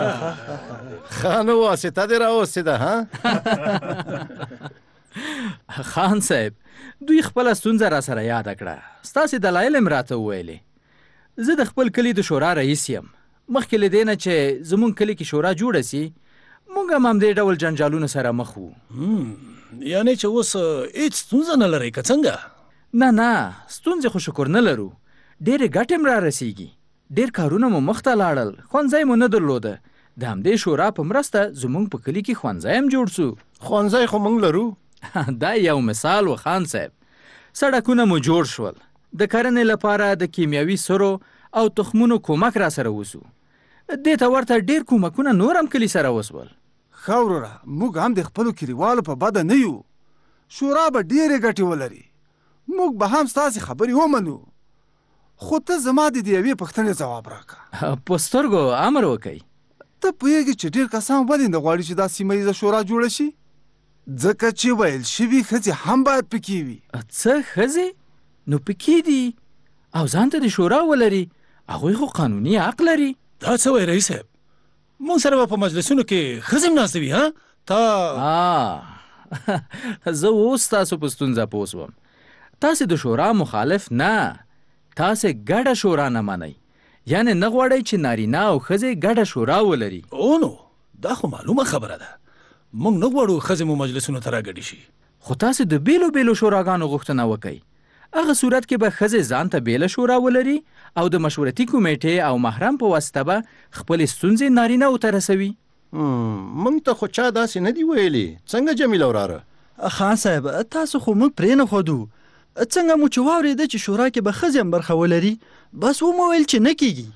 درکړي. ښه نو واسطه دې راوسېده ها؟ خان صاحب دوی خپل ستونزه را سره یاد کړه ستاسو دلایل هم راته وویلې زه د خپل کلی د شورا رئیس یم مخکې له دې نه چې زمونږ کلی کې شورا جوړه سي مونږ هم همدې ډول جنجالونو سره مخ وو یعنې چې اوس هېڅ ستونزه نه لرئ که څنګه نه نه ستونزې خو شکر نه لرو ډېرې ګټې هم را رسیږي ډېر کارونه مو مخته لاړل ښوونځی مو نه درلوده د همدې شورا په مرسته زمونږ په کلي کې ښوونځی هم جوړ سو ښوونځی خو موږ لرو دا یو مثال و خان صاحب سړکونه مو جوړ شول د کرنې لپاره د کیمیاوي سرو او تخمونو کومک را سره وسو دې ته ورته ډېر کومکونه نور هم کلي سره وسول ښه وروره موږ هم د خپلو کلیوالو په بده نه یو شورا به ډېرې ګټې ولري موږ به هم ستاسې خبرې ومنو خو ته زما د دې یوې پوښتنې ځواب راکړه په سترګو امر وکئ ته پوهېږې چې ډېر کسان ولې نه غواړي چې دا سیمه ییزه شورا جوړه شي ځکه چې ویل شوي ښځې هم باید پکې وي څه ښځې نو پکې دي او ځان ته د شورا ولري هغوی خو قانوني حق لري دا څه وایي رئیس صاحب موږ سره به په مجلسونو کې ښځې هم ناستې وي ها تا زه اوس تاسو په ستونزه پوه سوم تاسې د شورا مخالف نه تاسې ګډه شورا نه منئ یعنې نه غواړئ چې نارینه او ښځې ګډه شورا ولري او نو دا خو معلومه خبره ده موږ نه غواړو ښځې مو مجلسونو ته راګډې شي خو تاسې د بیلو بیلو شوراګانو غوښتنه وکئ هغه صورت کې به ښځې ځان ته بیله شورا ولري او د مشورتي کمیټې او محرم په واسطه به خپلې ستونزې نارینهو ته رسوي موږ ته خو چا داسې نه دي ویلي څنګه جمیله وراره خان صاحب تاسو خو موږ پرې نه ښودو څنګه مو چې واورېده چې شورا کې به ښځې هم برخه ولري بس ومو ویل چې نه کیږي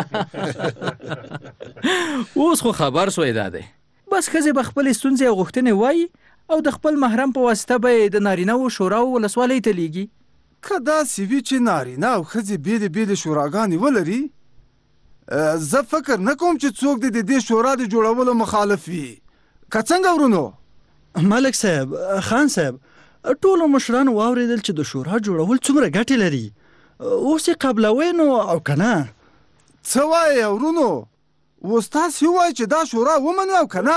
اوس خو خبر سوی دا دی بس ښځې به خپلې ستونزې او غوښتنې وایي او د خپل محرم په واسطه به یې د نارینهو شوراو ولسوالۍ ته لیږي که داسې وي چې نارینه او ښځې بېلې بېلې شوراګانې ولري زه فکر نه کوم چې څوک دې د دې شورا د جوړولو مخالف وي که څنګه ورونو ملک صاحب خان صاحب ټولو مشرانو واورېدل چې د شورا جوړول څومره ګټې لري اوس یې قبلوئ نو او که نه څه وایې ورونو اوس تاسې ووایئ چې دا شورا ومنو او که نه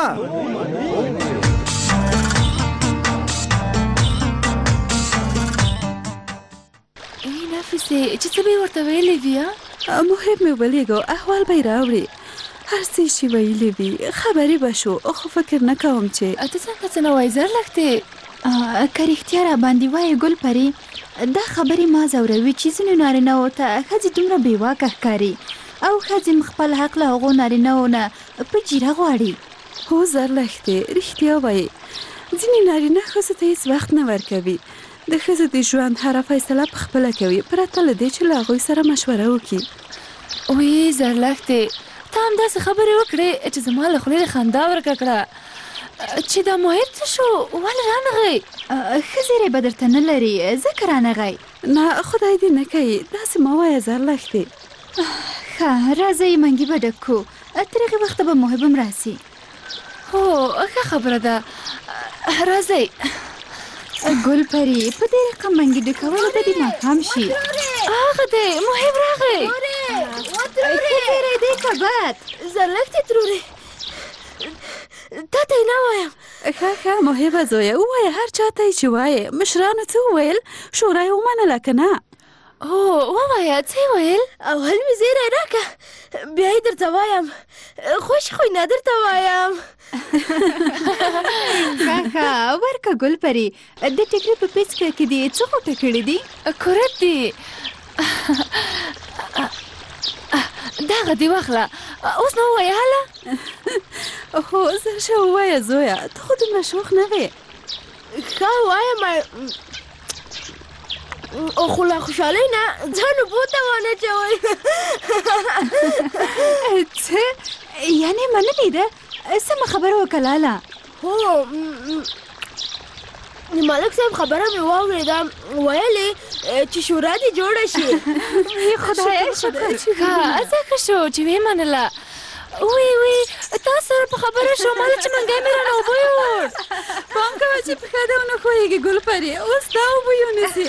نفسې چې څه به یې ورته ویلې وي محب مې ولېږو احوال به یې راوړي هر څه یې شي ویلې وي خبرې به شو خو فکر نه کوم چې ته څنګه څه نه وایې زرلښتې که رښتیا را باندې وایې ګل پرې دا خبرې ما ځوروي چې ځینې نارینهو ته ښځې دومره بېواکه ښکاري او ښځې خپل حق له هغو نارینهو نه په جیره غواړي هو زرلښتې رښتیا وایې ځینې نارینه ښځو ته هېڅ وخت نه ورکوي د ښځو د ژوند هره فیصله په خپله کوي پرته له دې چې له هغوی سره مشوره وکړي وی زرلښتې ته همداسې خبرې وکړې چې زما له خولې خندا ورکه کړه چې دا محب څه شو ولې رانغی ښځې ری به درته نه لري ځکه رانغی نه خدای دې نه کوي داسې مه وایه زرلښتې ښه راځئ منګي به ډک کړو تر هغې وخته به محب هم راسي هو ښه خبره ده راځئ ګل پري په دې رقم منګي ډکولو ته دې ماښام شي هغه دی محب راغی ښه دی کبد زرلښتې ترورې تا ته یې نه وایم ښه ښه محبه زویه ووایه هر چا ته یې چې وایې مشرانو څه وویل شورا یې ومنله که نه هو ووایه څه یې ویل اول مې زیری راکړه بیا یې درته وایم خوش خوینه درته وایم ښه ښه ورکه ګل پري د ټیکري په پیڅکه کې دې څه غوټه کړي دي کورت دي دغه دې واخله اوس نو ووایه هله هو زه ښه ووایه زویه ته خو دومره شوخ نه وې ښه وایم خو له خوشحالۍ نه ځان اوبو ته وانهچوئ څه یعنې منلې ده سمه خبره وکړه لاله هو د ملک صاحب خبره مې واورېده ویلې چې شورا دې جوړه شي خدایه شکر ښه ځکه شو چې ویې منله وی وی تا سره په خبره شوم هله چې منګی مې رانه اوبه یوړ پام کوه چې پښه دې ونه ښویېږي ګل پري اوس دا اوبه یونیسي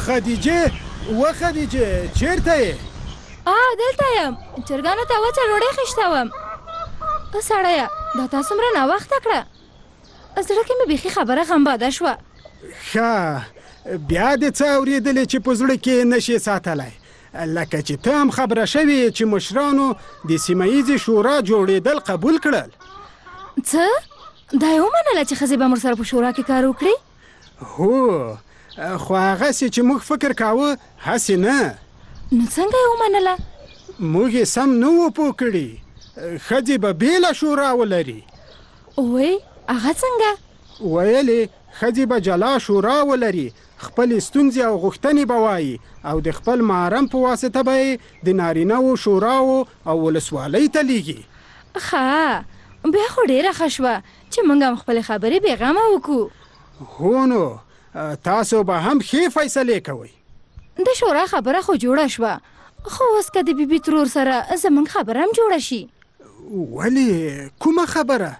خدیجه و خدیجه چیرته یې؟ آ دلته یم، چرګانو ته وچه ډوډۍ خیشته وم. سړیه دا تا څومره ناوخته کړه، زړه کې مې بیخي خبره غمباده شوه. ښه بیا دې څه اورېدلې چې په زړه کې نشي ساتلی؟ لکه چې ته هم خبره شوې چې مشرانو د سیمه ییزې شورا جوړېدل قبول کړل. څه؟ دا یې ومنله چې ښځې به موږ سره په شورا کې کار وکړي؟ هو خو هغسې چې موږ فکر کاوه هسې نه. نو څنګه یې ومنله؟ موږ یې سم نه وو پوه کړي. ښځې به بېله شورا ولري. وی هغه څنګه؟ ویلې ښځې به جلا شورا ولري، خپلې ستونزې او غوښتنې به وایي او د خپل محرم په واسطه به یې د نارینه‌وو شوراو او ولسوالۍ ته لیږي. ښه بیا خو ډېره ښه شوه چې موږ هم خپلې خبرې بېغمه وکړو. هو نو تاسو به هم ښې فیصلې کوئ. د شورا خبره خو جوړه شوه، خو اوس که د بیبي ترور سره زموږ خبره هم جوړه شي. ولې کومه خبره؟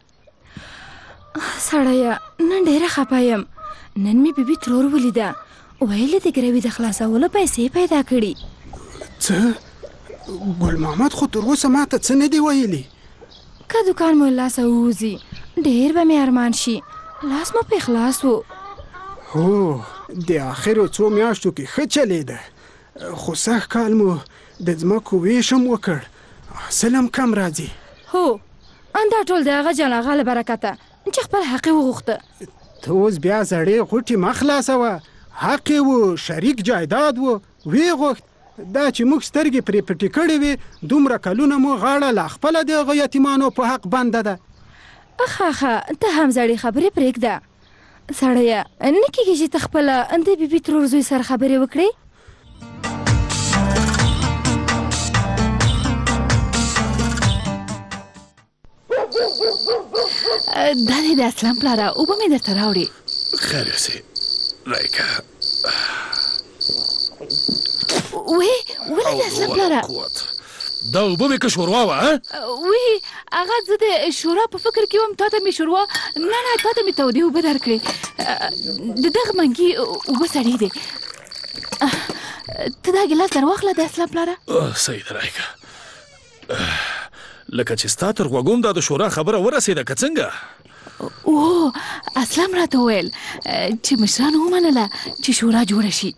سړیه نن ډېره خفه یم. نن مې بیبي ترور ولیده، ویلې د ګروي د خلاصولو پیسې پیدا کړي. څه؟ ګل محمد خو تر اوسه ماته څه نه دي ویلي. که دوکان مو لاسه ووځي ډېر به مې ارمان شي، لاس مو پرې خلاص و. هو د آخرو څو میاشتو کې ښه چلېده، خو سږ کال مو د ځمکو ویش هم وکړ، حاصل هم کم راځي. هو دا ټول د هغه جان آغا له برکته چې خپل حق یې وغوښته. ته اوس بیا زړې غوټې مه خلاصوه. حق یې و، شریک جایداد و، ویې غوښت. دا چې موږ سترګې پرې پټې کړې وې دومره کلونه مو غاړه لا خپله د هغه یتیمانو په حق بنده ده. ښه ښه ته هم زړې خبرې پرېږده. سړیه نه کېږي چې ته خپله د بیبي ترور زوی سره خبرې وکړې؟ دا دی د اسلام پلاره، اوبه مې درته راوړې. خیر یوسې رایکه. وی ولې د اسلام پلاره؟ دا اوبه مې که شوروا وه؟ وی هغه زه د شورا په فکر کې وم، تا ته مې شوروا نه نه تا ته مې تودې اوبه درکړې. د دغه منګي اوبه سړې دي. ته دا ګیلاس در واخله د اسلام پلاره. صحیح ده رایکه، لکه چې ستا تر غوږوم دا د شورا خبره ورسېده که څنګه؟ او اسلام راته وویل چې مشرانو ومنله چې شورا جوړه شي.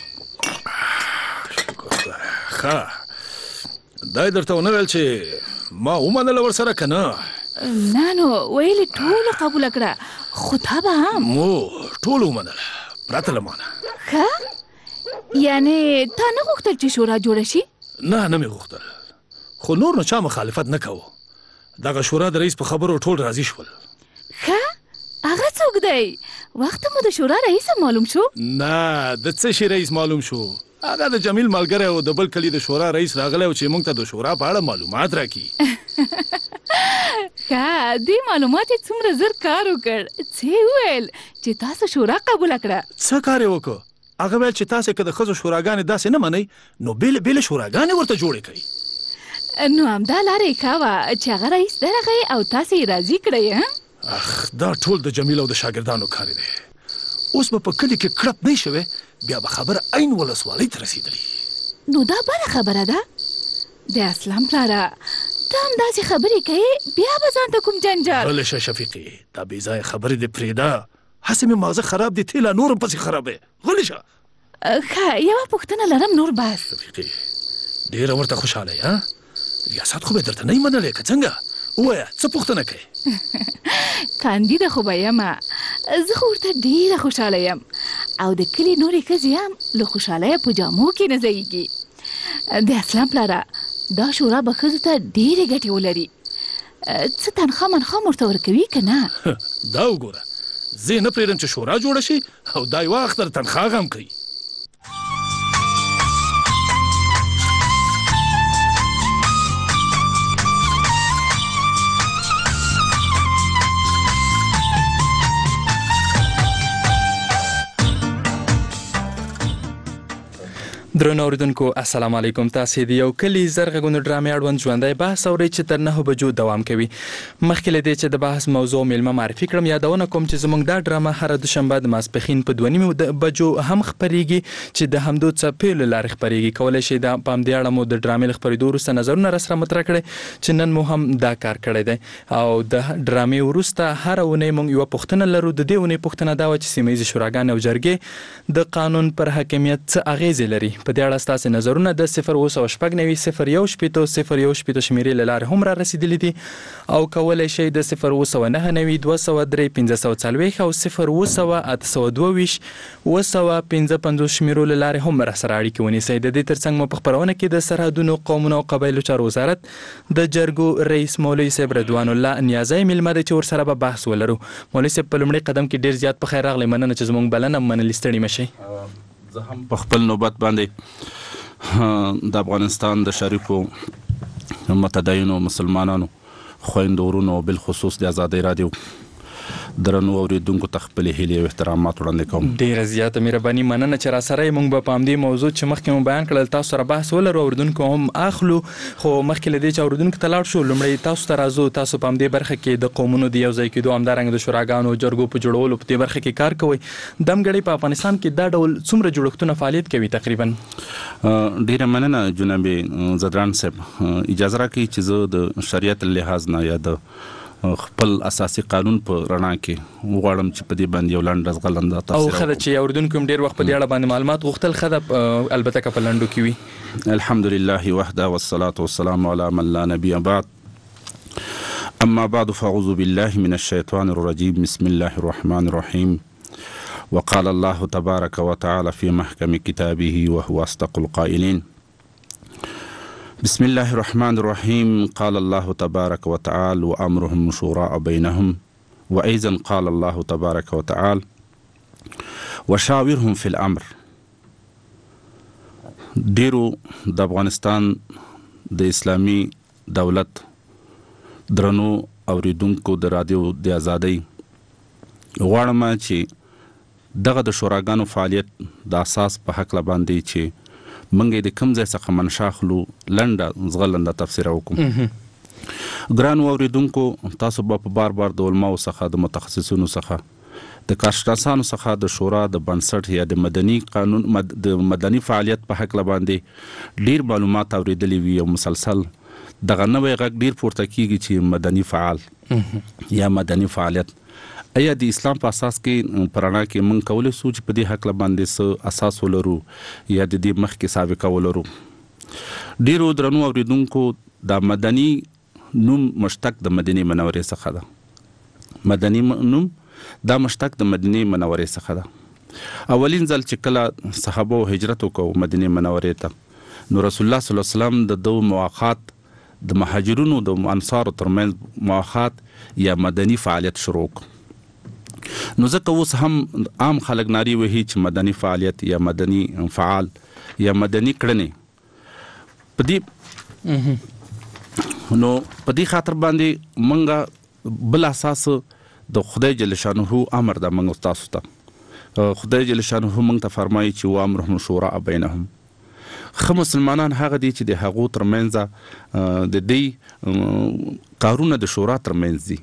ښه دا یې درته ونه ویل چې ما ومنله ورسره که نه؟ نه نو ویلې ټوله قبوله کړه، خو تا به هم؟ مو ټوله ومنله پرته له مانه. ښه یعنې تا نه غوښتل چې شورا جوړه شي؟ نه نه مې غوښتل، خو نور نو چا مخالفت نه کوو. دغه شورا د رئیس په خبرو ټول راضي شول. ښه هغه څوک دی؟ وخت مو د شورا رئیس معلوم شو؟ نه د څه شي رئیس معلوم شو، هغه د جمیل ملګری او د بل کلي د شورا رئیس راغلی او چې موږ ته د شورا په اړه معلومات راکړي. ښه دې معلومات یې څومره زر کار وکړ، څه یې وویل چې تاسو شورا قبوله کړه؟ څه کار یې وکړ؟ هغه ویل چې تاسې که د ښځو شوراګانې داسې نه منئ نو بېلې بېلې شوراګانې ورته جوړې کړئ. نو همدا لاره یې ښه وه چې هغه رئیس درغی او تاسې یې راضي کړئ. اخ دا ټول د جمیل او د شاګردانو کار دی. اوس به په کلي کې کړپ نه شوې، بیا به خبره عین ولسوالۍ ته رسېدلې. نو دا بله خبره ده. د اسلام پلاره ته هم داسې خبرې کوې، بیا به ځان ته کوم جنجال؟ غلی شه شفیقې، دا بې ځایه خبرې دې پرېږده. هسې مې ماغزه خراب دي، ته لا نور هم پسې خرابې. غلی شه. ښه یوه پوښتنه لرم نور بس. شفیقې ډېره ورته خوشحاله یې ها؟ ریاست خو به درته نه یې منلی که څنګه؟ ووایه څه پوښتنه کوې؟ کاندیده خو به یمه، زه خو ورته ډېره خوشحاله یم او د کلي نورې ښځې هم له خوشحالۍ په جامو کې نه ځایږي. د اسلام پلاره دا شورا به ښځو ته ډېرې ګټې ولري. څه تنخوا منخوا ورته ورکوي که نه؟ دا وګوره زه نه پرېږدم چې شورا جوړه شي او دا یوه اختر تنخوا غم کوي. درنو اوریدونکو السلام علیکم. تاسو د یو کلی زرغونو ډرامې اړوند ژوندۍ بحث اورئ چې تر نه بجو دوام کوي. مخکې له دې چې د بحث موضوع میلمه معرفي کړم، یادونه کوم چې زموږ دا ډرامه هر دوشنبه د ماسپښین په دوه نیمې بجو هم خپرېږي چې د همدو څپې له لارې خپرېږي. کولی شئ د په همدې اړه مو د ډرامې له خپرېدو وروسته نظرونه راسره مطرح کړئ چې نن مو هم دا کار کړی دی. او د ډرامې وروسته هره اونۍ موږ یوه پوښتنه لرو. د دې اونۍ پوښتنه دا وه چې سیمه ییزې شوراګانې او جرګې د قانون پر حاکمیت څه اغېزې لري. په دې اړه ستاسې نظرونه د صفر اوه سوه شپږ نوي صفر یو شپېته صفر یو شپېته شمېرې له لارې هم را رسېدلي دي، او کولی شئ د صفر اوه سوه نهه نوي دوه سوه درې پنځه سوه څلوېښت او صفر اوه سوه اته سوه دوه ویشت اوه سوه پنځه پنځوس شمېرو له لارې هم راسره اړیکې ونیسئ. د دې ترڅنګ مو په خپرونه کې د سرحدونو، قومونو او قبایلو چارو وزارت د جرګو رئیس مولوي صاحب رضوان الله نیازی میلمه دی چې ورسره به بحث ولرو. مولوي صاحب په لومړي قدم کې ډېر زیات په خیر راغلی، مننه چې زموږ بلنه منلي، ستړي مه شئ. زه هم په خپل نوبت باندې د افغانستان د شریفو متدینو مسلمانانو خویندو ورونو او بالخصوص د ازادۍ رادیو درنو اوریدونکو ته خپلې هیلې او احترامات وړاندې کوم. ډېره زیاته مهرباني، مننه چې راسره یې. موږ به په همدې موضوع چې مخکې مو بیان کړل تاسو سره بحث ولرو، اوریدونکو هم اخلو. خو مخکې له دې چې اوریدونکو ته لاړ شو، لومړی تاسو ته راځو. تاسو په همدې برخه کې د قومونو د یو ځای کېدو، همدارنګه د شوراګانو جرګو په جوړولو په دې برخه کې کار کوئ. دمګړۍ په افغانستان کې دا ډول څومره جوړښتونه فعالیت کوي تقریبا؟ ډېره مننه جناب زدران صاحب. اجازه راکړئ چې زه د شریعت لحاظ نه یا د خپل اساسي قانون په رڼا کې وغواړم چې په دې باندې یو لنډ غلنده تفسیر او خله چې اوریدونکو هم ډېر وخت په دې اړه باندې معلومات غوښتل، ښه البته که په لنډو کې وي. الحمدلله وحده والصلاة والسلام على من لا نبي بعد. اما بعد فاعوذ بالله من الشيطان الرجيم. بسم الله الرحمن الرحيم. وقال الله تبارك وتعالى في محكم كتابه وهو أصدق القائلين. بسم الله الرحمن الرحيم. قال الله تبارك وتعالى وأمرهم شوراء بينهم. وأيضا قال الله تبارك وتعالى وشاورهم في الأمر. ډیرو د افغانستان د اسلامي دولت درنو اوریدونکو د رادیو د ازادۍ غواړم چې دغه د شوراګانو فعالیت د اساس په حق باندې چې منګې د کوم ځای څخه منشا اخلو لنډه زغلنده تفسیر وکړو. ګرانو اوریدونکو، تاسو به په بار بار د علماو څخه، د متخصصینو څخه، د کارشناسانو څخه د شورا د بنسټ یا د مدني قانون مد د مدني فعالیت په حق باندې ډیر معلومات اوریدلي وي، او مسلسل دغه نوې غږ ډیر پورته کیږي چې مدني فعال یا مدني فعالیت ایا د اسلام په اساس کې پرانا کې من کولای سو چې په دې حق باندې څه اساس ولرو یا د دې مخ کې سابقه ولرو. ډیرو درنو اوریدونکو، د مدني نوم مشتق د مدینه منورې څخه ده. مدني نوم دا مشتق د مدینه منورې څخه ده. اولین ځل چې کله صحابه هجرت وکړو مدینه منورې ته، نو رسول الله صلی الله علیه وسلم د دوه مواقعات د مهاجرونو د انصارو ترمنځ مواقعات یا مدني فعالیت شروع کړ. نو ځکه اوس هم عام خلک ناری وهي چې مدني فعالیت یا مدني فعال یا مدني کړنې په دې نو په دې خاطر باندې منګه بل اساس د خدای جل شانه امر د منګ تاسو ته خدای جل شانه منګ ته فرمایي چې و امرهم شورا بینهم. خو مسلمانان هغه دي چې د هغو ترمنځ د دې کارونه د شورا ترمنځ دي.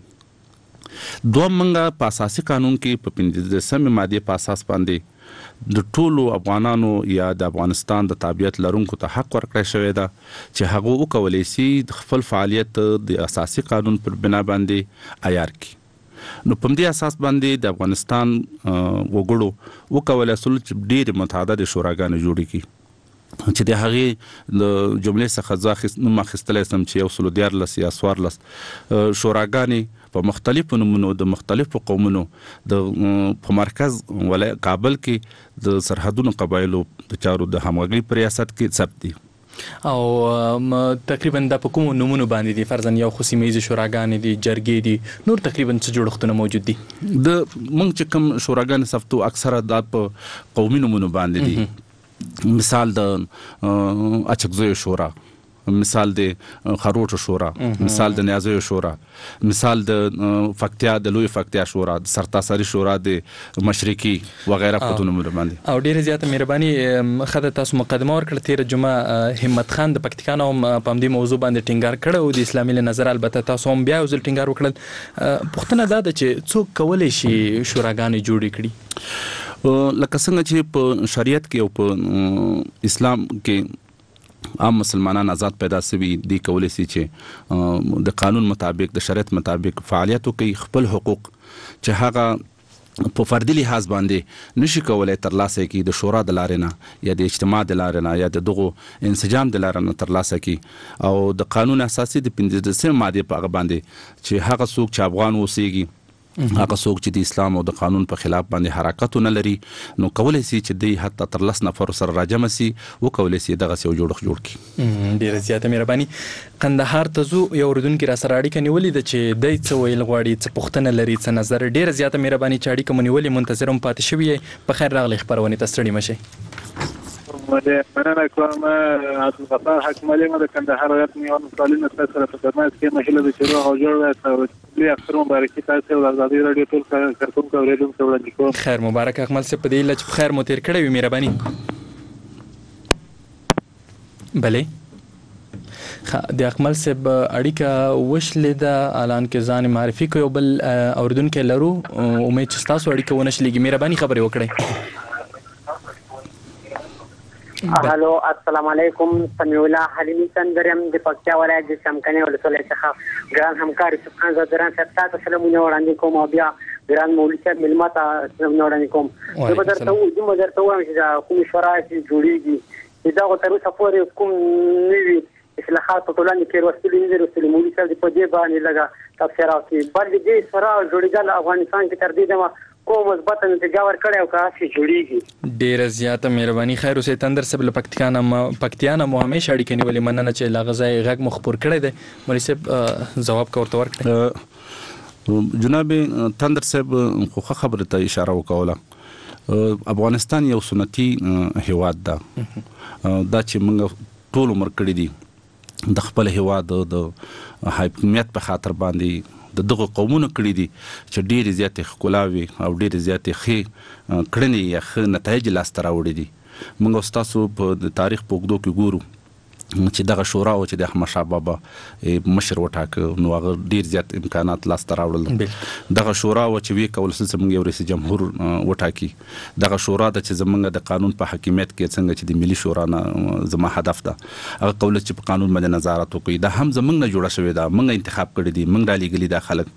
دوه منګه په اساسي قانون کې په پنځلسمې ماده په اساس باندې د ټولو افغانانو یا د افغانستان د تابعیت لرونکو ته حق ورکړی شوی ده چې هغه وکولی شي د خپل فعالیت د اساسي قانون پر بنا باندې عیار کړي. نو په دې اساس باندې د افغانستان وګړو وکولی شول چې ډېرې متعدد شوراګانې جوړې کړي چې د هغې د جملې څخه زه نوم اخیستلی سم چې یو سلو دیارلس یا څوارلس شوراګانې په مختلفو نومونو د مختلفو قومونو د په مرکز ولای کابل کې د سرحدونو قبایلو د چارو د همغږۍ په ریاست کې ثبت دي. او تقریبا د په کومو نومونو باندې دي؟ فرضاً یو خو سیمه ییزې شوراګانې دي، جرګې دي، نور تقریبا څه جوړښتونه موجود دي؟ د موږ چې کوم شوراګانې ثبتو اکثره دا په قومي نومونو باندې دي. مثال د اچکزیو شورا مثال د خروټو شورا، مثال د نیازیو شورا، مثال د فکتیا د لوی فکتیا شورا، د سرتاسري شورا د مشرقي وغیرہ پتون مر باندې. او ډیره زیاته مهرباني خدای تاسو مقدمه ورکړه تیر جمعه همت خان د پکتیکان هم په دې موضوع باندې ټینګار کړ او د اسلامي نظر البته تاسو هم بیا وزل ټینګار وکړل. پښتنه دا ده چې څوک کولای شي شوراګانې جوړې کړي لکه څنګه چې په شریعت کې او په اسلام کې عام مسلمانان آزاد پیدا سوي دي کولای شي چې د قانون مطابق د شریعت مطابق فعالیت وکړي، خپل حقوق چې هغه په فردي لحاظ باندې نشي کولای ترلاسه کړي د شورا د لارې نه یا د اجتماع د لارې نه یا د دغو انسجام د لارې نه ترلاسه کړي، او د قانون اساسي د پنځلسمې ماده په هغه باندې چې هغه څوک چې افغان اوسېږي، هغه څوک چې د اسلام او د قانون په خلاف باندې حرکت نه لري، نو کولای شي چې د حتی تر لس نفر سره راجمع شي او کولای شي دغه یو جوړښت جوړ کړي. ډیره زیاته مهرباني. قندهار ته زو یو اردوونکي را سره اړیکه نیولې ده چې دای څه ویل غواړي، څه پوښتنه لري، څه نظر. ډیره زیاته مهرباني چې اړیکه مو نیولې، منتظر هم پاتې شوی. په خیر راغلی خبرونه ته ستړي مشئ. مننه کوم عبدالغفار حکیم علي. ما د کندهار ولایت میوان مسالین سره په خدمت کې مهله د چیرو او جوړ او اختر مبارکي تاسو او ازادي رادیو ټول کارکونکو اوریدونکو وړاندې کوم. خیر مبارک اکمل صاحب، په دې لچ خیر مو تیر کړی وي مهرباني. بلې د اکمل صاحب اړیکه وشلې ده، الان کې ځان معرفي کوي بل اوریدونکو لرو. امید چې تاسو اړیکه ونشلېږي، مهرباني خبرې وکړئ. هلو السلام علیکم. سمیع الله حلیمی سنگریم د پکتیا ولایت د شمکني ولسوالۍ څخه ګران همکار یوسف خان زدران صاحب تاسو سلامونه وړاندې کوم او بیا ګران مولوي صاحب ملما ته سلامونه وړاندې کوم. زه به درته وایم زه درته وایم چې دا کوم شورا چې جوړیږي چې دا تر اوسه پورې کوم نوي اصلاحات په ټولنه کې وروستلي نه دي وروستلي. مولوي صاحب په دې باندې لږه تفسیر وکړي. بل دې سره جوړېدل افغانستان کې تر دې دمه کوم مثبت نتیجه ورکړي او کافي جوړیږي. ډیره زیاته مهرباني. خیر اوسې تندر صاحب له پکتیکان پکتیان مو همیشه اړیکې نیولې. مننه چې لا غزای غږ مو خبر کړی دی. مولوي صاحب جواب کوته ورکړي. جناب تندر صاحب خو خبره ته اشاره وکوله. افغانستان یو سنتي هیواد ده، دا چې موږ ټول عمر کړی دي د خپل هیواد د حاکمیت په خاطر باندې د دغه قومونو کړی دي چې ډېرې زیاتې ښکلاوي او ډېرې زیاتې ښې کړنې یا ښه نتایج لاسته راوړي دي. موږ اوس تاسو په د تاریخ په اوږدو کې ګورو چې دغه شورا و چې د احمدشاه بابا مشر وټاکه، نو هغه ډېر زیات امکانات لاسته راوړل. دغه شورا و چې وی کول څه زموږ یو رئیس جمهور وټاکي. دغه شورا د چې زموږ د قانون په حاکمیت کې څنګه چې د ملي شورا نه زما هدف ده هغه کول چې په قانون باندې نظارت وکړي. دا هم زموږ نه جوړه شوې ده، موږ انتخاب کړی دي، موږ را لېږلي دا خلک.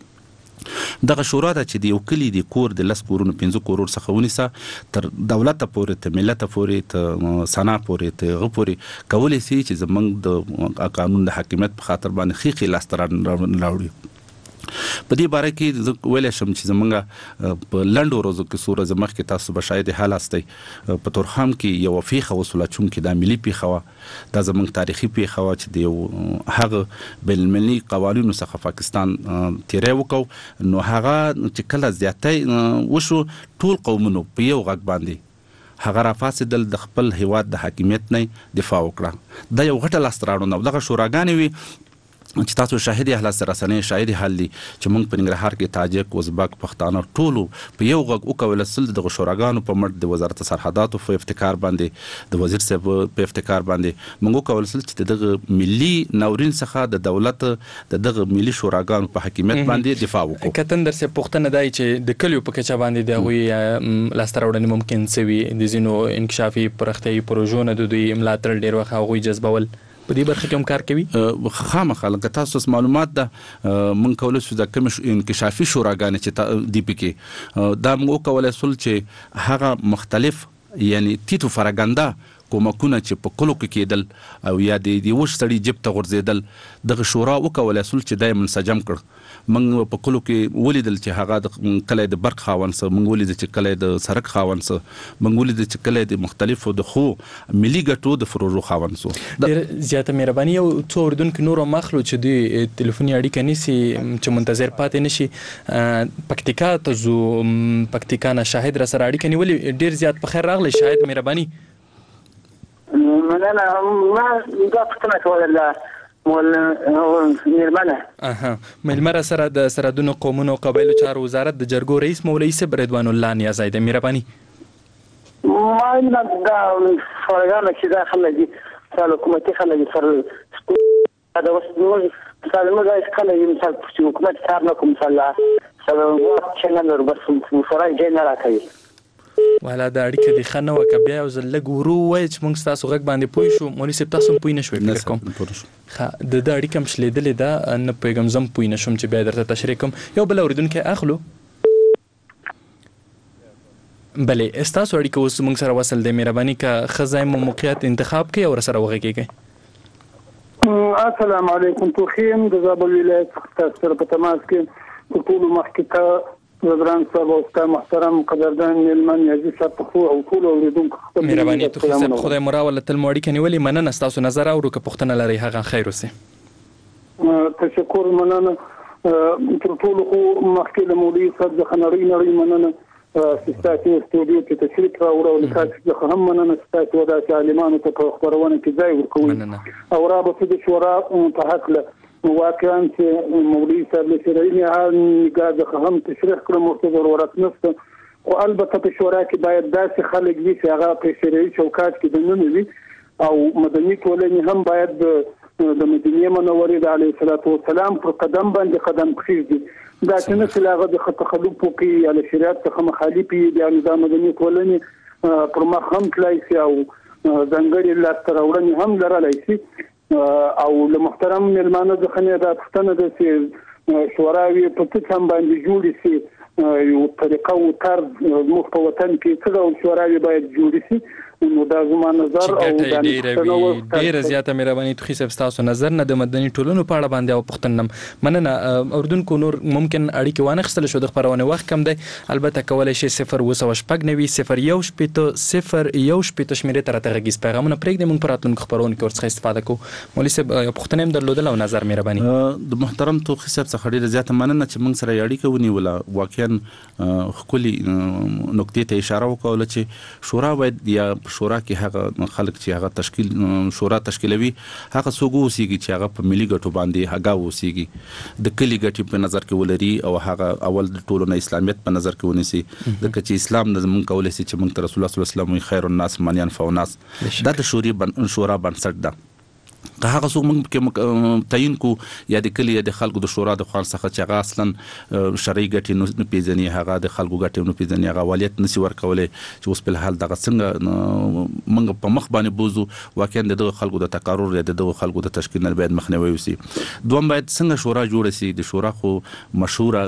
دغه شورا ده چې د یو کلی د کور د لس کورونو پنځه کورور څخه ونیسه تر دولت پورې ته ملت پورې ته سنا پورې ته غو پورې کولای شي چې زمونږ د قانون د حاکمیت په خاطر باندې خېخي لاس تر راوړي. په دې باره کې زه ویلی شم چې زمونږ په لنډو ورځو کې څو ورځې مخکې تاسو به شاید حال هستئ په تورخم کې یوه پیښه وسوله، چونکې دا ملي پیښه وه، دا زمونږ تاریخي پیښه وه چې د یو هغه بین المللي قوانینو څخه پاکستان تیری وکړو. نو هغه چې کله زیاتی وشو ټول قومونو په یو غږ باندې هغه راپاڅېدل، د خپل هیواد د حاکمیت نه دفاع وکړه. دا یو غټه لاسته راوړنه. دغه شوراګانې وي چې تاسو شاهد اهل رسنۍ شاهد حال دي چې موږ په ننګرهار کې تاجک، ازبک، پښتانه ټولو په یو غږ وکول سل دغه شوراګانو په مټ د وزارت سرحداتو په افتکار باندې د وزیر صاحب په افتکار باندې موږ وکول سل چې دغه ملي ناورین څخه د دولت د دغه ملي شوراګانو په حاکمیت باندې دفاع وکړو. کتن در څه پښتنه دای چې د کلیو په کچا باندې د غوي لاسته راوړنې ممکن سوي د زینو انکشافي پرختي پروژو نه د دوی ملاتړ ډیر وخت غوي جذبول په دې برخه کې هم کار کوي. خامخا لکه تاسو معلومات ده مونږ کولای شو د کوم انکشافي شوراګانې چې دی پکې دا موږ کولای سول چې هغه مختلف یعنی تیتو فرګندا کومکونه چې په کلو کې کېدل او یا د دې وش سړي جيب ته غورځېدل دغه شورا وکولای سول چې دای منسجم کړ. موږ په کلو کې ولیدل چې هغه د کله د برق خاون سره موږ ولیدل چې کله د سرک خاون سره موږ ولیدل چې کله د مختلفو د خو ملي ګټو د پروژو خاون سره. ډیر زیاته مهرباني. او څو اردوونکو نور مخلو چې د ټلیفوني اړیکه نيسي چې منتظر پاتې نشي پکتیکا ته زو پکتیکا نه شاهد را سره اړیکه نیولې. ډیر زیات په خیر راغلی شاهد مهرباني. مننه ما دا پوښتنه کوله مول میرمنه اها ملمر سره د سرحدونو قومونو او قبایلو چارو وزارت د جرګو رئیس مولوي صاحب رضوان الله نیازی د مهرباني ما نه دا فرغانه چې دا خلک دي سال حکومتي خلک سره دا اوس نو سالمه دا خلک دي مثال چې حکومت کار نه کوم صلا سره چې نه نور بس فرای جن نه راکوي والا دا اړیکه د خنه وک بیا او زل ګورو وای چې موږ تاسو غږ باندې پوي شو مولوي صاحب تاسو پوي نه شوي فکر کوم خا د دا اړیکه مشلیدلې دا نه پیغام زم پوي نشم چې بیا درته تشریح کوم یو بل اوریدونکو اخلو بله استاسو اړیکه اوس موږ سره وصل د مهرباني کا خزایم موقعیت انتخاب کوي او سره وغږیږي السلام علیکم توخیم د زابل ولایت څخه سره په تماس کې ټول مخکته زبران صاحب او استاد محترم قدردان ملمن یزي صاحب خو او ټول اوریدونکو مهرباني ته صاحب خدای مراوله تل موړی کني ولی مننه تاسو نظر او که پښتنه لري هغه خیر اوسه تشکر مننه ټول خو مخکله مولوي صاحب د خنري نړۍ مننه سیستاتي استودیو کې تشریف راوړو لکه هم مننه ستاسو د عالمانو ته په خبرونه کې ځای ورکوي او رابطه د شورا په حق له واقعا چې مولوي صاحب له شرعي نه نگاه هم تشریح کړم او ضرورت نشته او البته په شورا کې باید داسې خلک وي چې هغه په شرعي چوکاټ کې د نن وي او مدني ټولنې هم باید د مدینه منورې د علیه الصلاۃ والسلام پر قدم باندې قدم کېږي دا چې نه هغه د تخلف کوي یا شریعت څخه مخالفي دي د مدني ټولنې پر مخ هم تلای شي او ځنګړي لاسته راوړنې هم لرلای شي او له محترم ملمانه د خنه د پښتنه د شوراوي په څه هم باندې جوړ شي یو طریقه او طرز مخ په وطن کې څه ډول شوراوي باید جوړ شي نو دا زما نظر او د ډیر زیاته مهرباني تو خصه تاسو نظر نه د مدني ټولنو په اړه باندې او پښتنم مننه اردوونکو نور ممکن اړیکه وانه خستل شو د خبرونه وخت کم دی البته کولای شي صفر وسو شپږ نوي صفر یو شپته صفر یو شپته شمیره تر ته غږیز پیغامونه پرېږدي موږ پراتونکو خبرونه کې ورڅخه استفاده کوو مولوي صاحب پښتنم درلودل او نظر مهرباني د محترم تو خصه څخه ډیر زیاته مننه چې موږ سره اړیکه ونیوله واقعا خولي نقطې ته اشاره وکوله چې شورا باید یا شورا کې هغه خلک چې هغه تشکیل شورا تشکیلوي هغه څوک اوسېږي چې هغه په ملي ګټو باندې هغه اوسېږي د کلی ګټې په نظر کې ولري او هغه اول د ټولو اسلامیت په نظر کې ونیسي ځکه چې اسلام د موږ کولای شي چې موږ ته رسول الله صلی الله علیه وسلم خیر الناس من ينفع الناس دا د شوري شورا بنسټ ده که هغه څوک موږ کې تعین کو یا د کلی د خلکو د شورا د خوان څخه چې هغه اصلا شرعي ګټې نه پیژني هغه د خلکو ګټې نه پیژني هغه والیت نسی ورکولې چې اوس په حال دغه څنګه موږ په مخ باندې بوزو واقعا د خلکو د تقرر یا د خلکو د تشکیل نه باید مخنیوي وسی دوم باید څنګه شورا جوړ شي د شورا خو مشوره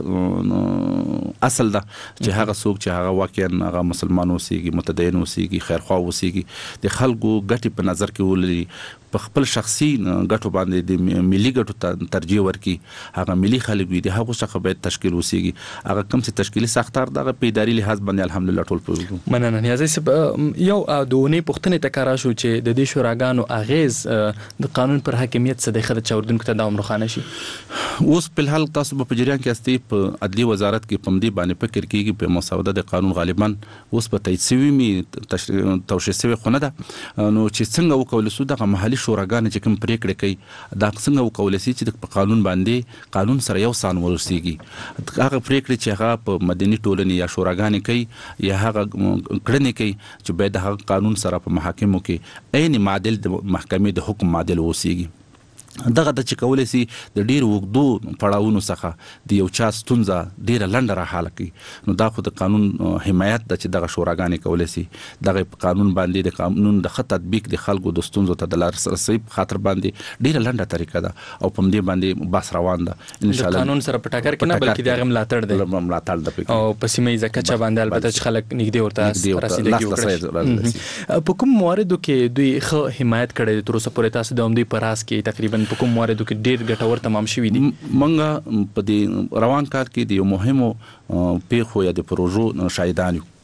اصل ده چې هغه څوک چې هغه واقعا هغه مسلمان اوسېږي متدین اوسېږي خیرخوا اوسېږي د خلکو ګټې په نظر کې ولري په خپل شخصي ګټو باندې د ملي ګټو ته ترجیح ورکړي هغه ملي خلک وي د هغه څخه باید تشکیل وسیږي هغه کوم چې تشکیلي ساختار دغه په اداري لحاظ باندې الحمدلله ټول پوهیږو مننه نیازي صاحب یو دونی پښتنې تکرار شو چې د دې شوراګانو اغیز د قانون پر حاکمیت څخه د خدای چوردونکو ته دوام روخانه شي اوس په حال تاسو په جریان کې استي په عدلي وزارت کې پمدي باندې فکر کیږي په مسوده د قانون غالبا اوس په تایید شوی می توشیح شوی خونه ده نو چې څنګه وکول سو دغه محلي شوراګان چې کوم پریکړه کوي دا څنګه وکول شي چې د قانون باندې قانون سره یو سان ورسیږي هغه پریکړه چې هغه په مدني ټولنې یا شوراګان کوي یا هغه کړنې کوي چې باید هغه قانون سره په محاکمو کې عین معادل د محکمې د حکم معادل وسیږي دغه د چې کولای شي د ډیر وګدو پړاوونو څخه د یو چا ستونزه ډیره لنډه راحاله کړي نو دا خو د قانون حمایت د چې دغه شوراګانې کولای شي دغه قانون باندې د قانون د خط تطبیق د خلکو د ستونزو ته د لارښوونې خاطر باندې ډیره لنډه طریقه ده او په دې باندې بحث روان ده ان شاء الله قانون سره په ټاکر کې نه بلکې د هغه ملاتړ دی ملاتړ د او په سیمه ځکه چې باندې البته چې خلک نږدې ورته رسیدګي وکړي په کوم مواردو کې دوی خو حمایت کړي تر اوسه پورې تاسو د اومدي پراس کې تقریبا په کوم مواردو کې ډیر ګټور تمام شوي دي منګه په دې روان کار کې د یو مهمو پیښو یا د پروژو شاهدان یو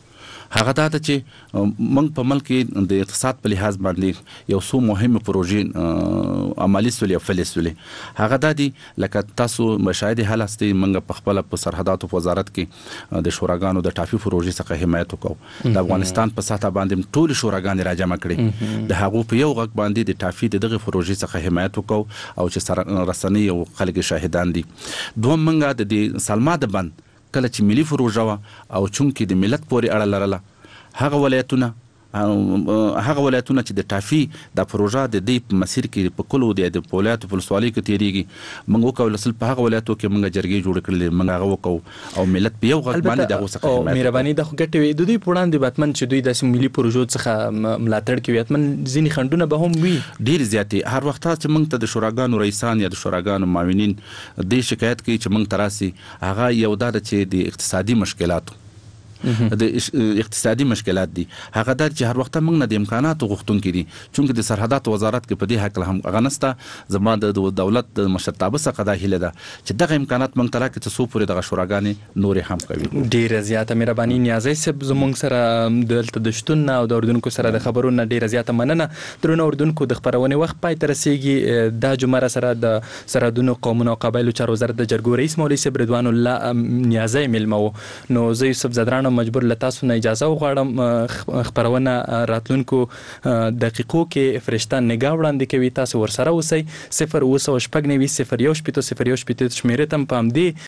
هغه دا چې موږ په ملک کې د اقتصاد په لحاظ باندې یو څو مهمه پروژې عملي سولې او فعالې سولې هغه دا دي لکه تاسو مشاهده حال استي موږ په خپل په سرحداتو وزارت کې د شوراګانو د ټافي پروژې څخه حمایت وکړو د افغانستان په ساحه باندې ټول شوراګان راجمع کړي د هغو په یو غږ باندې د ټافي دغه پروژې څخه حمایت وکړو او چې سره رسنۍ او خلک شاهدان دي دوه موږ د دې سلما د بند کله چې ملي پروژه وا او چونکې د ملت پورې اړه لرله هغه ولایتونه هغه ولایتونه چې د ټافي د پروژه د دې مسیر کې په کلو د ولایت په ولسوالۍ کې تیریږي موږ وکول اصل په هغه ولایتو کې موږ جرګې جوړ کړل موږ هغه وکاو او ملت په یو غږ باندې دغه څخه او مهرباني د خګټې وي د دوی پوړاندې باتمن چې دوی د ملي پروژو څخه ملاتړ کوي اتمن ځینی خندونه به هم وي ډیر زیاتې هر وخت چې موږ ته د شوراګانو رئیسان یا د شوراګانو معاونین د شکایت کوي چې موږ تراسي هغه یو د چې د اقتصادي مشکلاتو د اقتصادي مشکلات دي هغه د چې هر وخت موږ نه د امکاناتو غوښتونکو دي چونکه د سرحدات وزارت کې په دې حق هم غنسته زما د دولت د مشرتابه څخه د هیله ده چې دغه امکانات موږ ترا کې څو پورې دغه شوراګانې نور هم کوي ډیره زیاته مهرباني نیازي سب زموږ سره دلته د شتون او د اردوونکو سره د خبرونو ډیره زیاته مننه درنو اردوونکو د خبرونه وخت پای تر رسیدي د جمعه سره د سرحدونو قومونو او قبایلو چارو وزارت د جرګو رئیس مولوي صاحب رضوان الله نیازي ملمو نو زه یوسف زدران مجبور لتاسو نه اجازه وغواړم خبرونه راتلونکو دقیقو کې فرشتہ نگاه وړاندې کوي تاسو ورسره اوسئ صفر اوسه شپږ نوي صفر یو شپږ صفر یو شپږ شمیره تم پام دی